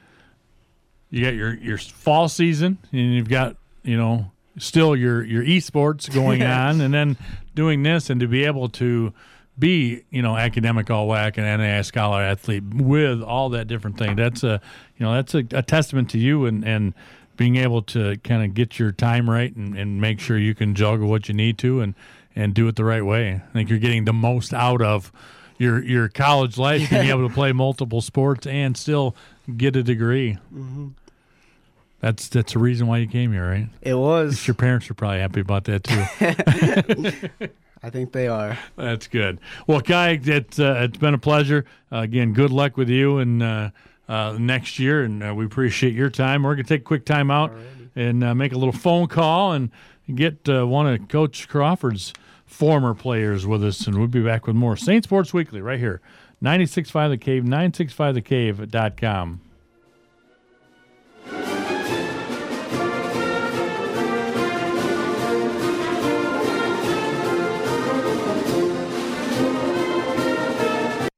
you got your, your fall season, and you've got, you know, still your, your esports going on, and then doing this, and to be able to be, you know, academic all W A C and N A I A scholar athlete with all that different thing. That's a, you know, that's a, a testament to you and, and being able to kind of get your time right and, and make sure you can juggle what you need to and, and do it the right way. I think you're getting the most out of your your college life, being able to play multiple sports and still get a degree. Mm-hmm. That's that's the reason why you came here, right? It was. Your parents are probably happy about that too. I think they are. That's good. Well, Kai, it's, uh, it's been a pleasure. Uh, again, good luck with you and uh, uh, next year, and uh, we appreciate your time. We're going to take a quick time out Alrighty. and uh, make a little phone call and get uh, one of Coach Crawford's former players with us, and we'll be back with more Saint Sports Weekly right here, ninety-six point five The Cave, nine six five the cave dot com.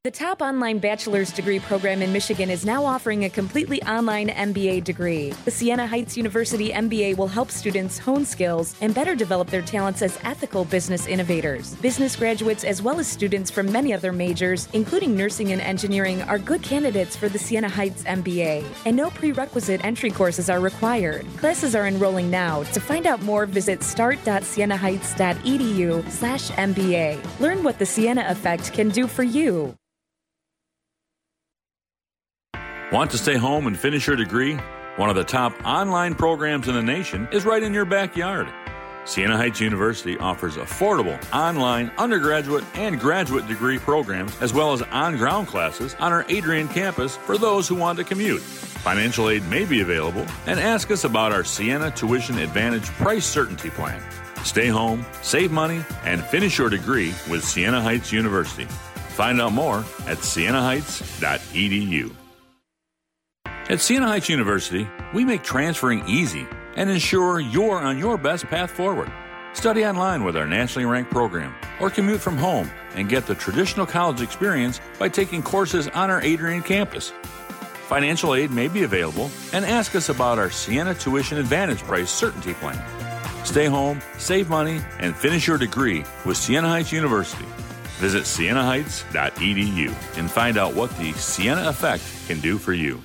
The top online bachelor's degree program in Michigan is now offering a completely online M B A degree. The Siena Heights University M B A will help students hone skills and better develop their talents as ethical business innovators. Business graduates, as well as students from many other majors, including nursing and engineering, are good candidates for the Siena Heights M B A. And no prerequisite entry courses are required. Classes are enrolling now. To find out more, visit start dot siena heights dot e d u slash M B A. Learn what the Siena Effect can do for you. Want to stay home and finish your degree? One of the top online programs in the nation is right in your backyard. Siena Heights University offers affordable online undergraduate and graduate degree programs, as well as on-ground classes on our Adrian campus for those who want to commute. Financial aid may be available, and ask us about our Siena Tuition Advantage Price Certainty Plan. Stay home, save money, and finish your degree with Siena Heights University. Find out more at siena heights dot e d u. At Siena Heights University, we make transferring easy and ensure you're on your best path forward. Study online with our nationally ranked program, or commute from home and get the traditional college experience by taking courses on our Adrian campus. Financial aid may be available, and ask us about our Siena Tuition Advantage Price Certainty Plan. Stay home, save money, and finish your degree with Siena Heights University. Visit siena heights dot e d u and find out what the Siena Effect can do for you.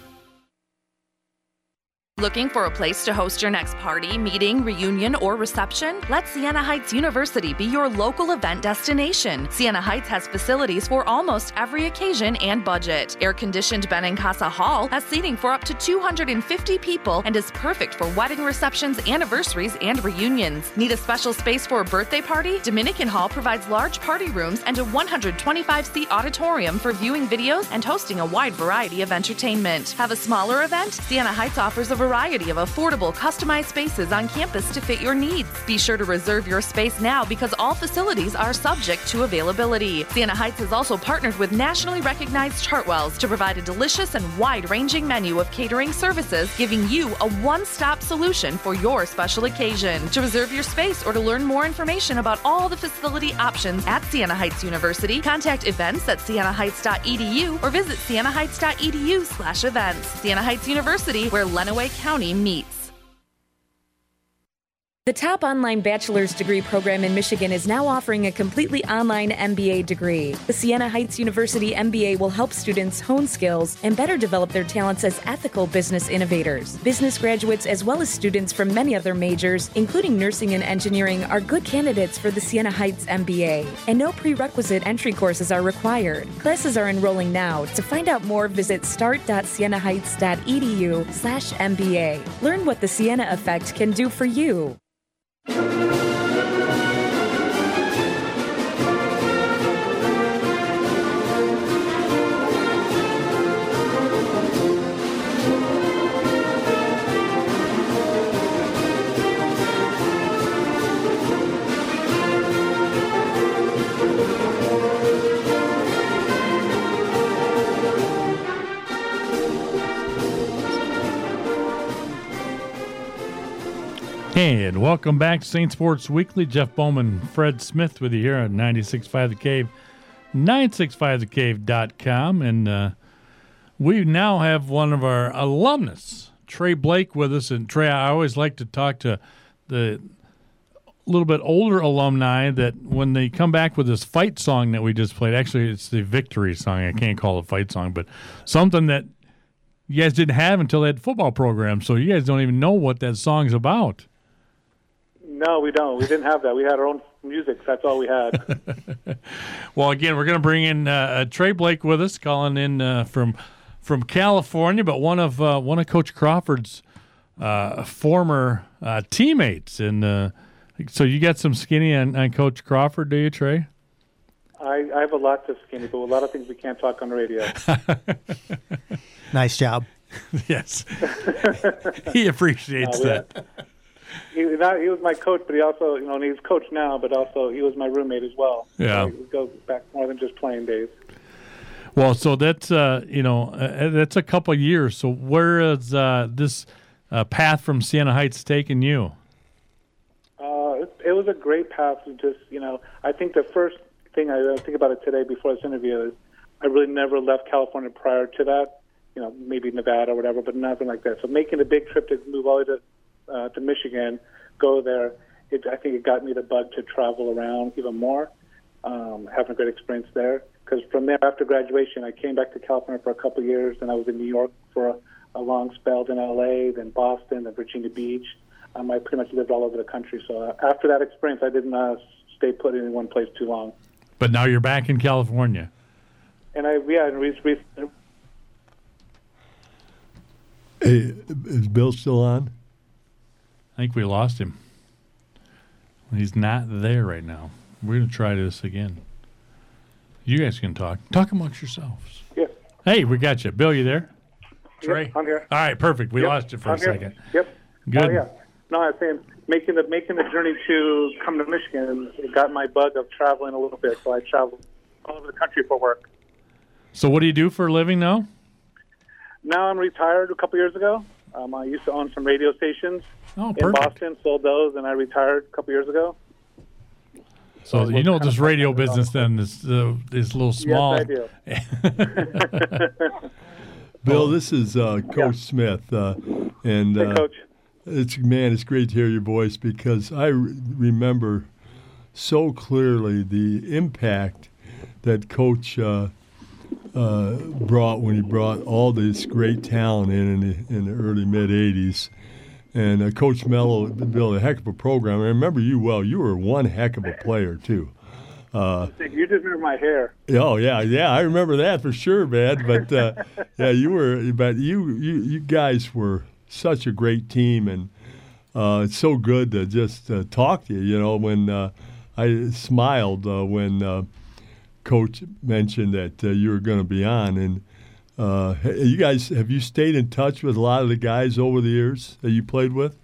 Looking for a place to host your next party, meeting, reunion, or reception? Let Siena Heights University be your local event destination. Siena Heights has facilities for almost every occasion and budget. Air-conditioned Benincasa Hall has seating for up to two hundred fifty people and is perfect for wedding receptions, anniversaries, and reunions. Need a special space for a birthday party? Dominican Hall provides large party rooms and a one hundred twenty-five seat auditorium for viewing videos and hosting a wide variety of entertainment. Have a smaller event? Siena Heights offers a variety of affordable, customized spaces on campus to fit your needs. Be sure to reserve your space now because all facilities are subject to availability. Siena Heights has also partnered with nationally recognized Chartwells to provide a delicious and wide-ranging menu of catering services, giving you a one-stop solution for your special occasion. To reserve your space or to learn more information about all the facility options at Siena Heights University, contact events at siena heights dot e d u or visit siena heights dot e d u slash events. Siena Heights University, where Lenawee County meets. The top online bachelor's degree program in Michigan is now offering a completely online M B A degree. The Siena Heights University M B A will help students hone skills and better develop their talents as ethical business innovators. Business graduates, as well as students from many other majors, including nursing and engineering, are good candidates for the Siena Heights M B A. And no prerequisite entry courses are required. Classes are enrolling now. To find out more, visit start dot siena heights dot e d u slash M B A. Learn what the Siena Effect can do for you. And welcome back to Saint Sports Weekly. Jeff Bowman, Fred Smith with you here on ninety-six point five The Cave, nine six five the cave dot com. And uh, we now have one of our alumnus, Trey Blake, with us. And Trey, I always like to talk to the little bit older alumni that when they come back with this fight song that we just played, actually it's the victory song. I can't call it a fight song, but something that you guys didn't have until that football program. So you guys don't even know what that song's about. No, we don't. We didn't have that. We had our own music. That's all we had. Well, again, we're going to bring in uh, Trey Blake with us, calling in uh, from from California, but one of uh, one of Coach Crawford's uh, former uh, teammates. And uh, so you got some skinny on, on Coach Crawford, do you, Trey? I, I have a lot to skinny, but a lot of things we can't talk on the radio. Nice job. Yes. He appreciates no, that. Had, he, not, he was my coach, but he also, you know, and he's coach now, but also he was my roommate as well. Yeah. So it goes back more than just playing days. Well, so that's, uh, you know, uh, that's a couple of years. So where is uh, this uh, path from Siena Heights taking you? Uh, it, it was a great path. To just, you know, I think the first thing I think about it today before this interview is I really never left California prior to that. You know, maybe Nevada or whatever, but nothing like that. So making a big trip to move all the way to, uh, to Michigan, go there, it, I think it got me the bug to travel around even more, um, having a great experience there. Because from there, after graduation, I came back to California for a couple of years, and I was in New York for a, a long spell, then L A, then Boston, then Virginia Beach. Um, I pretty much lived all over the country. So uh, after that experience, I didn't uh, stay put in one place too long. But now you're back in California. And I, yeah, and we, we Hey, is Bill still on? I think we lost him. He's not there right now. We're going to try this again. You guys can talk. Talk amongst yourselves. Yeah. Hey, we got you. Bill, you there? Trey? Yep, I'm here. All right, perfect. We yep, lost you for I'm a here. second. Yep. Good. Oh, yeah. No, I was saying making the making the journey to come to Michigan, it got my bug of traveling a little bit. So I traveled all over the country for work. So what do you do for a living now? Now I'm retired a couple years ago. Um, I used to own some radio stations Oh, in perfect. Boston, sold those, and I retired a couple years ago. So So you know what this kind of radio stuff is business then is uh, is a little small. Yes, I do. Bill, this is uh, Coach Yeah. Smith, uh, and Hey, uh, Coach. it's man, it's great to hear your voice because I re- remember so clearly the impact that Coach uh, uh, brought when he brought all this great talent in in the, in the early mid eighties. And uh, Coach Mello built a heck of a program. I remember you well. You were one heck of a player too. Uh, You just remember my hair. Oh yeah, yeah, I remember that for sure, man. But uh, yeah, you were, but you, you, you guys were such a great team, and uh, it's so good to just uh, talk to you. You know, when uh, I smiled uh, when uh, Coach mentioned that uh, you were going to be on, and uh, you guys, have you stayed in touch with a lot of the guys over the years that you played with?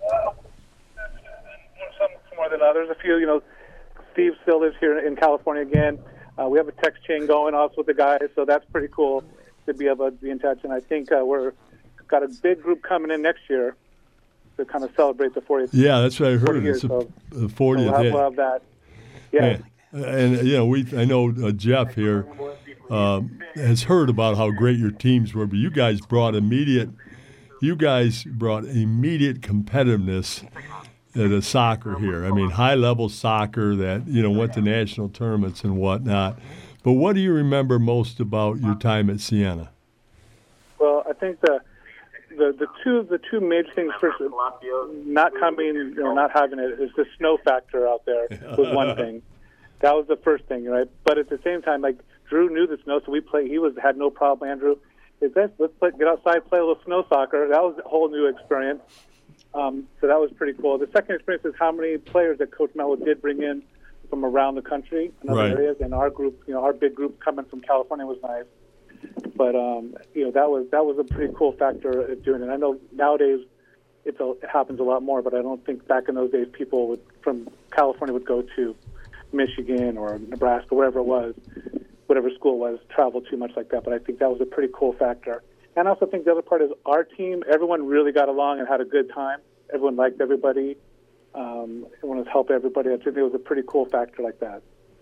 Some more than others. A few, you know. Steve still lives here in California again. Uh, we have a text chain going also with the guys, so that's pretty cool to be able to be in touch. And I think uh, we're got a big group coming in next year to kind of celebrate the fortieth. Yeah, that's what I heard. forty years, It's a, so the fortieth. we'll have, yeah. we'll have that. Yeah. And, and you know, we I know uh, Jeff here um, has heard about how great your teams were, but you guys brought immediate, you guys brought immediate competitiveness to soccer here. I mean, high-level soccer that, you know, went to national tournaments and whatnot. But what do you remember most about your time at Siena? Well, I think the the the two the two major things first, not coming, you know, not having it is the snow factor out there was one thing. That was the first thing, right? But at the same time, like Drew knew the snow, so we played. He was had no problem. Andrew, is this let's play, get outside, play a little snow soccer. That was a whole new experience. Um, so that was pretty cool. The second experience is how many players that Coach Mello did bring in from around the country and other Right. areas. And our group, you know, our big group coming from California was nice. But um, you know, that was that was a pretty cool factor of doing it. I know nowadays it's a, it happens a lot more, but I don't think back in those days people would, from California would go to Michigan or Nebraska, wherever it was, whatever school it was, travel too much like that. But I think that was a pretty cool factor. And I also think the other part is our team, everyone really got along and had a good time. Everyone liked everybody. Um, everyone was helping everybody. I think it was a pretty cool factor like that.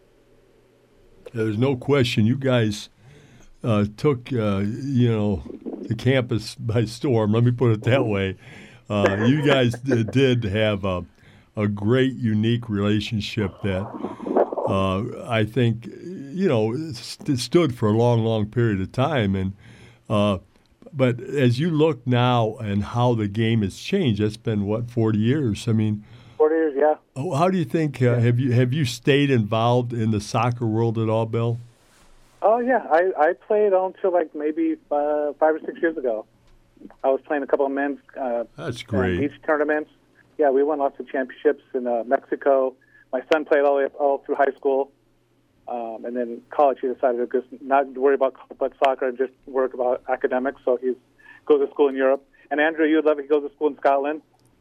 There's no question you guys uh, took, uh, you know, the campus by storm. Let me put it that way. Uh, you guys d- did have a, a great, unique relationship that uh, I think, you know, st- stood for a long, long period of time. And uh, but as you look now and how the game has changed, that's been what, forty years. I mean, forty years, yeah. how do you think? Uh, have you have you stayed involved in the soccer world at all, Bill? Oh yeah, I I played until like maybe uh, five or six years ago. I was playing a couple of men's uh, That's uh, great. beach tournaments. Yeah, we won lots of championships in uh, Mexico. My son played all the way up, all through high school, um, and then college. He decided to just not worry about about soccer and just work about academics. So he goes to school in Europe. And Andrew, you would love it. He goes to school in Scotland.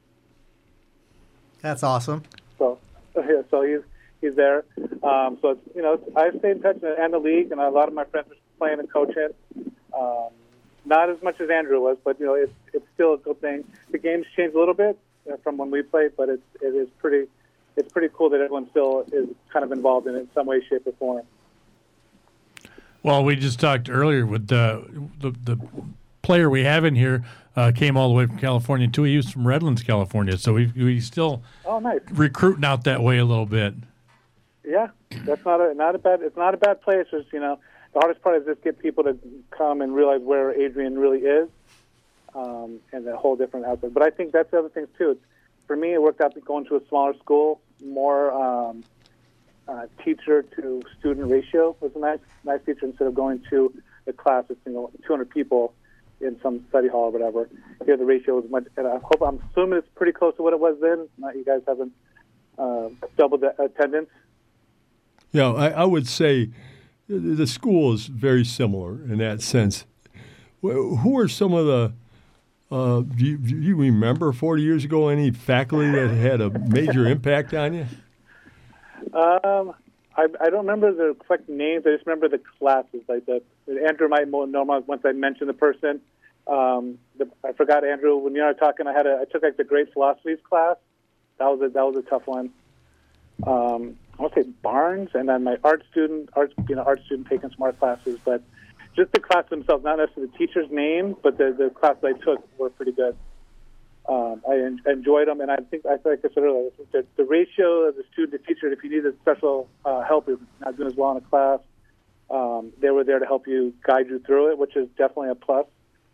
That's awesome. So, yeah, so he's he's there. Um, so it's, you know, I stay in touch and the league, and a lot of my friends are playing and coaching. Um, not as much as Andrew was, but you know, it's it's still a good thing. The game's changed a little bit uh, from when we played, but it's it is pretty it's pretty cool that everyone still is kind of involved in it in some way, shape, or form. Well, we just talked earlier with the the, the player we have in here uh, came all the way from California too. He was from Redlands, California, so we we still oh nice recruiting out that way a little bit. Yeah, that's not a not a bad. It's not a bad place. It's, you know, the hardest part is just get people to come and realize where Adrian really is, um, and the whole different aspect. But I think that's the other thing too. It's, for me, it worked out going to a smaller school, more um, uh, teacher to student ratio was a nice nice feature instead of going to a class with, you know, two hundred people in some study hall or whatever. Here the ratio was much. And I hope I'm assuming it's pretty close to what it was then. Not, you guys haven't uh, doubled the attendance. Yeah, I, I would say the school is very similar in that sense. Who are some of the, uh, do, you, do you remember forty years ago any faculty that had a major impact on you? Um, I, I don't remember the correct names. I just remember the classes. Like the Andrew might know once I mentioned the person. Um, the, I forgot Andrew. When you and I were talking, I had a, I took like the Great Philosophies class. That was a, that was a tough one. Um, I want to say Barnes, and then my art student, art, you know, art student taking some art classes, but just the class themselves, not necessarily the teacher's name, but the, the classes I took were pretty good. Um, I en- enjoyed them, and I think, I like I said earlier, the, the ratio of the student to teacher, if you needed special uh, help, if not doing as well in a class, um, they were there to help you, guide you through it, which is definitely a plus.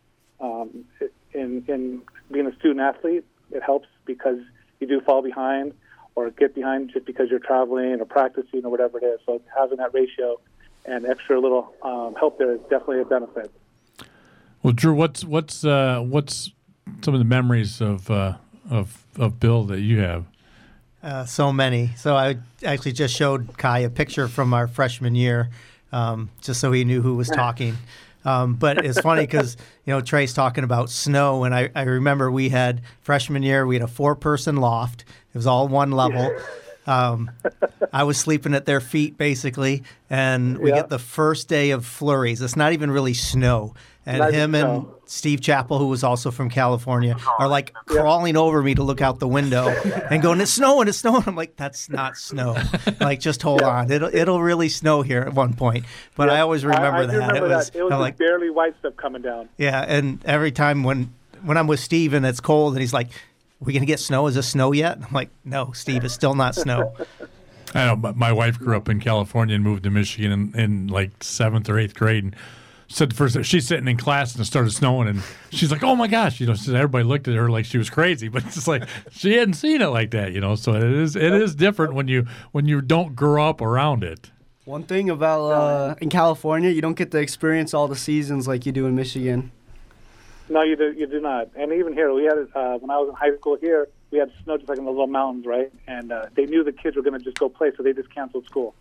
Um, in, in being a student athlete, it helps because you do fall behind or get behind just because you're traveling or practicing or whatever it is. So having that ratio and extra little um, help there is definitely a benefit. Well, Drew, what's what's uh, what's some of the memories of uh, of of Bill that you have? Uh, so many. So I actually just showed Kai a picture from our freshman year, um, just so he knew who was talking. Um, but it's funny because, you know, Trey's talking about snow, and I, I remember we had freshman year, we had a four-person loft. It was all one level. Um, I was sleeping at their feet, basically, and we Yeah. get the first day of flurries. It's not even really snow. And Not him even and snow. Steve Chappell, who was also from California, are like crawling over me to look out the window and going, "It's snowing, it's snowing." I'm like, "That's not snow. Like, just hold on. It'll it'll really snow here at one point." But I always remember I, I that. do remember it was, that. It was I'm just like, barely white stuff coming down. yeah. And every time when when I'm with Steve and it's cold, and he's like, "We gonna get snow? Is it snow yet?" I'm like, "No, Steve, it's still not snow." I know, but my wife grew up in California and moved to Michigan in, in like seventh or eighth grade, and said the first she's sitting in class and it started snowing, and she's like, "Oh my gosh!" You know, so everybody looked at her like she was crazy, but it's just like she hadn't seen it like that, you know. So it is it is different when you when you don't grow up around it. One thing about uh, in California, you don't get to experience all the seasons like you do in Michigan. No, you do. You do not. And even here, we had it uh, when I was in high school. Here, we had snow just like in the little mountains, right? And uh, they knew the kids were going to just go play, so they just canceled school.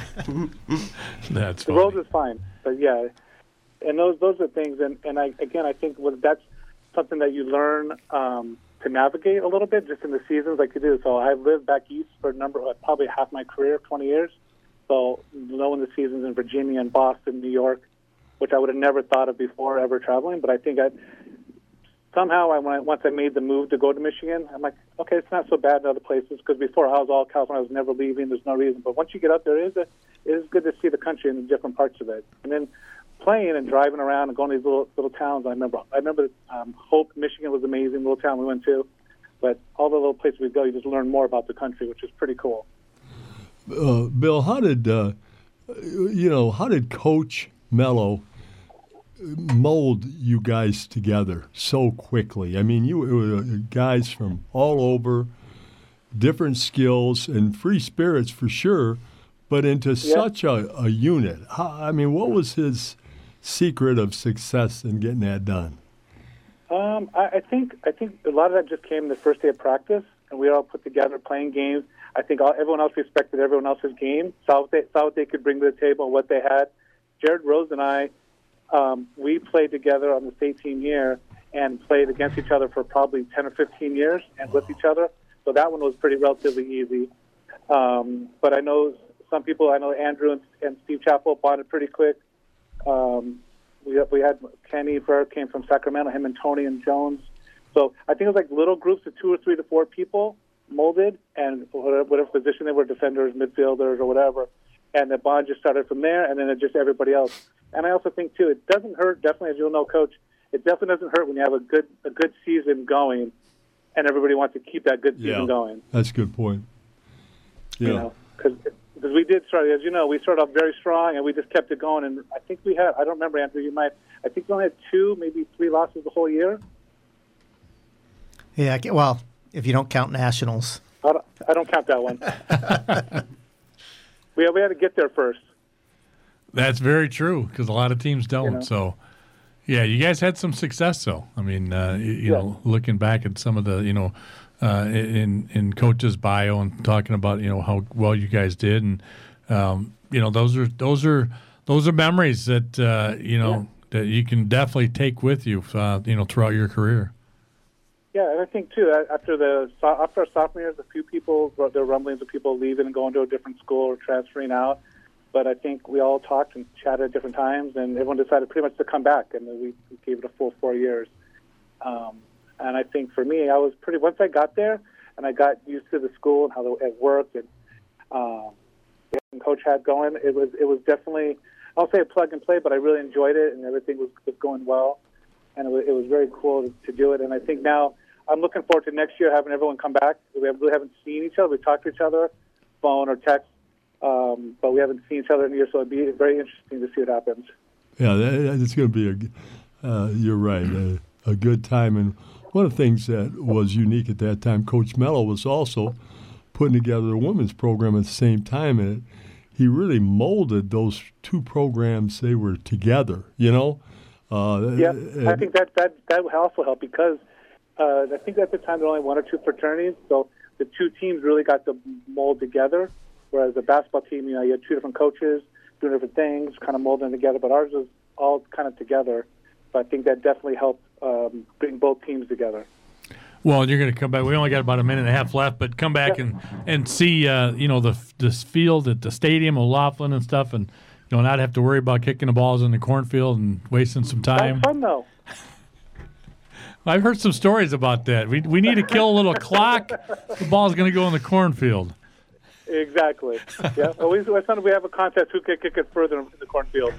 That's The funny. road is fine, but yeah, and those those are things. And, and I again, I think what, that's something that you learn um, to navigate a little bit just in the seasons, like you do. So I lived back east for a number, uh, probably half my career, twenty years. So knowing the seasons in Virginia and Boston, New York, which I would have never thought of before ever traveling, but I think I somehow I, when I, once I made the move to go to Michigan, I'm like, okay, it's not so bad in other places, because before I was all California, I was never leaving. There's no reason. But once you get up there, it is, a, it is good to see the country in different parts of it. And then playing and driving around and going to these little little towns. I remember, I remember um, Hope, Michigan was an amazing little town we went to. But all the little places we go, you just learn more about the country, which is pretty cool. Uh, Bill, how did uh, you know? How did Coach Mello mold you guys together so quickly? I mean, you were guys from all over, different skills and free spirits for sure, but into Yeah. such a, a unit. How, I mean, what was his secret of success in getting that done? Um, I, I think I think a lot of that just came the first day of practice, and we all put together playing games. I think all, everyone else respected everyone else's game, saw what, they, saw what they could bring to the table and what they had. Jared Rose and I, um, we played together on the state team here and played against each other for probably ten or fifteen years and with each other. So that one was pretty relatively easy. Um, but I know some people, I know Andrew and, and Steve Chappell bonded pretty quick. Um, we, we had Kenny Burke came from Sacramento, him and Tony and Jones. So I think it was like little groups of two or three to four people molded, and whatever, whatever position they were, defenders, midfielders, or whatever. And the bond just started from there, and then it just everybody else. And I also think, too, it doesn't hurt, definitely, as you'll know, Coach, it definitely doesn't hurt when you have a good a good season going and everybody wants to keep that good season yeah, going. That's a good point. Yeah. You know, because we did start, as you know, we started off very strong and we just kept it going. And I think we had, I don't remember, Andrew, you might, I think we only had two, maybe three losses the whole year. Yeah, well, if you don't count nationals. I don't, I don't count that one. we, we had to get there first. That's very true because a lot of teams don't. You know? So, yeah, you guys had some success, though. I mean, uh, you, you yeah. know, looking back at some of the, you know, uh, in in Coach's bio and talking about, you know, how well you guys did, and um, you know, those are those are those are memories that uh, you know yeah. that you can definitely take with you, uh, you know, throughout your career. Yeah, and I think too after the after our sophomore years, a few people there were rumblings of people leaving and going to a different school or transferring out. But I think we all talked and chatted at different times, and everyone decided pretty much to come back, and we, we gave it a full four years. Um, and I think for me, I was pretty once I got there and I got used to the school and how it worked and um, and Coach had going. It was it was definitely I'll say a plug and play, but I really enjoyed it, and everything was, was going well. And it was, it was very cool to, to do it. And I think now I'm looking forward to next year having everyone come back. We really haven't seen each other. We talked to each other, phone or text, um, but we haven't seen each other in a year, so it'd be very interesting to see what happens. Yeah, that, it's going to be a. Uh, you're right, a, a good time. And one of the things that was unique at that time, Coach Mello was also putting together a women's program at the same time, and it, he really molded those two programs. They were together, you know. Uh, yeah, I think that that that also helped because uh, I think at the time there were only one or two fraternities, so the two teams really got to mold together. Whereas the basketball team, you know, you had two different coaches doing different things, kind of molding together. But ours was all kind of together. So I think that definitely helped um, bring both teams together. Well, you're going to come back. We only got about a minute and a half left, but come back yeah. and and see, uh, you know, the this field at the stadium, O'Laughlin and stuff, and you know, not have to worry about kicking the balls in the cornfield and wasting some time. That's fun, though. I've heard some stories about that. We we need to kill a little clock. The ball's going to go in the cornfield. Exactly. Yeah. Well, we, we have a contest who can kick it further in the cornfield.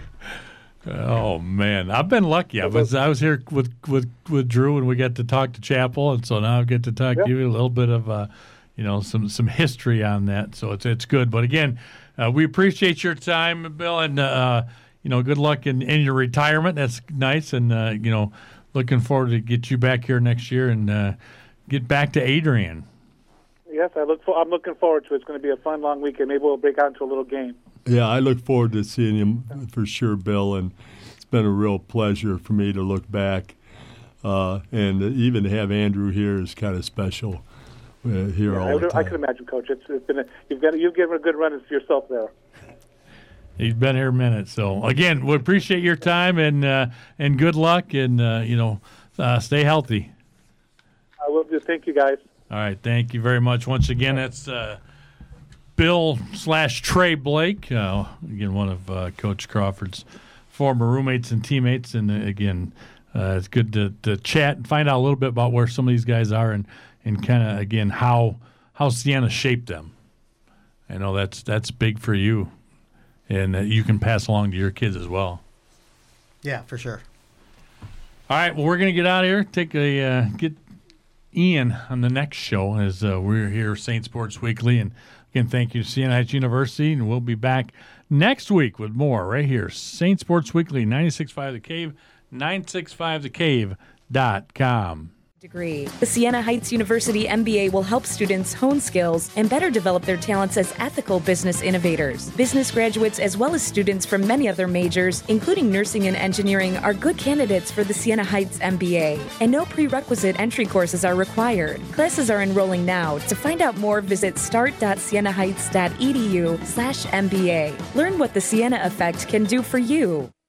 Oh man, I've been lucky. I was I was here with, with, with Drew, and we got to talk to Chapel, and so now I get to talk yeah. to you a little bit of, uh, you know, some some history on that. So it's it's good. But again, uh, we appreciate your time, Bill, and uh, you know, good luck in, in your retirement. That's nice, and uh, you know, looking forward to get you back here next year and uh, get back to Adrian. Yes, I look for, I'm looking forward to it. It's going to be a fun, long weekend. Maybe we'll break out into a little game. Yeah, I look forward to seeing him for sure, Bill, and it's been a real pleasure for me to look back. Uh, and even to have Andrew here is kind of special uh, here yeah, all I, the time. I can imagine, Coach. It's, it's been a, you've got you've given a good run to yourself there. He's been here a minute. So, again, we appreciate your time, and uh, and good luck, and, uh, you know, uh, stay healthy. I will do. Thank you, guys. All right, thank you very much. Once again, that's uh, Bill slash Trey Blake, uh, again, one of uh, Coach Crawford's former roommates and teammates. And, uh, again, uh, it's good to, to chat and find out a little bit about where some of these guys are and, and kind of, again, how how Siena shaped them. I know that's that's big for you, and that you can pass along to your kids as well. Yeah, for sure. All right, well, we're going to get out of here, take a uh, – get – Ian on the next show as uh, we're here, Saint Sports Weekly. And again, thank you to Siena Heights University, and we'll be back next week with more right here, Saint Sports Weekly, ninety-six point five The Cave, nine six five the cave dot com. Degree. The Siena Heights University M B A will help students hone skills and better develop their talents as ethical business innovators. Business graduates, as well as students from many other majors, including nursing and engineering, are good candidates for the Siena Heights M B A. And no prerequisite entry courses are required. Classes are enrolling now. To find out more, visit start dot siena heights dot e d u slash M B A. Learn what the Siena Effect can do for you.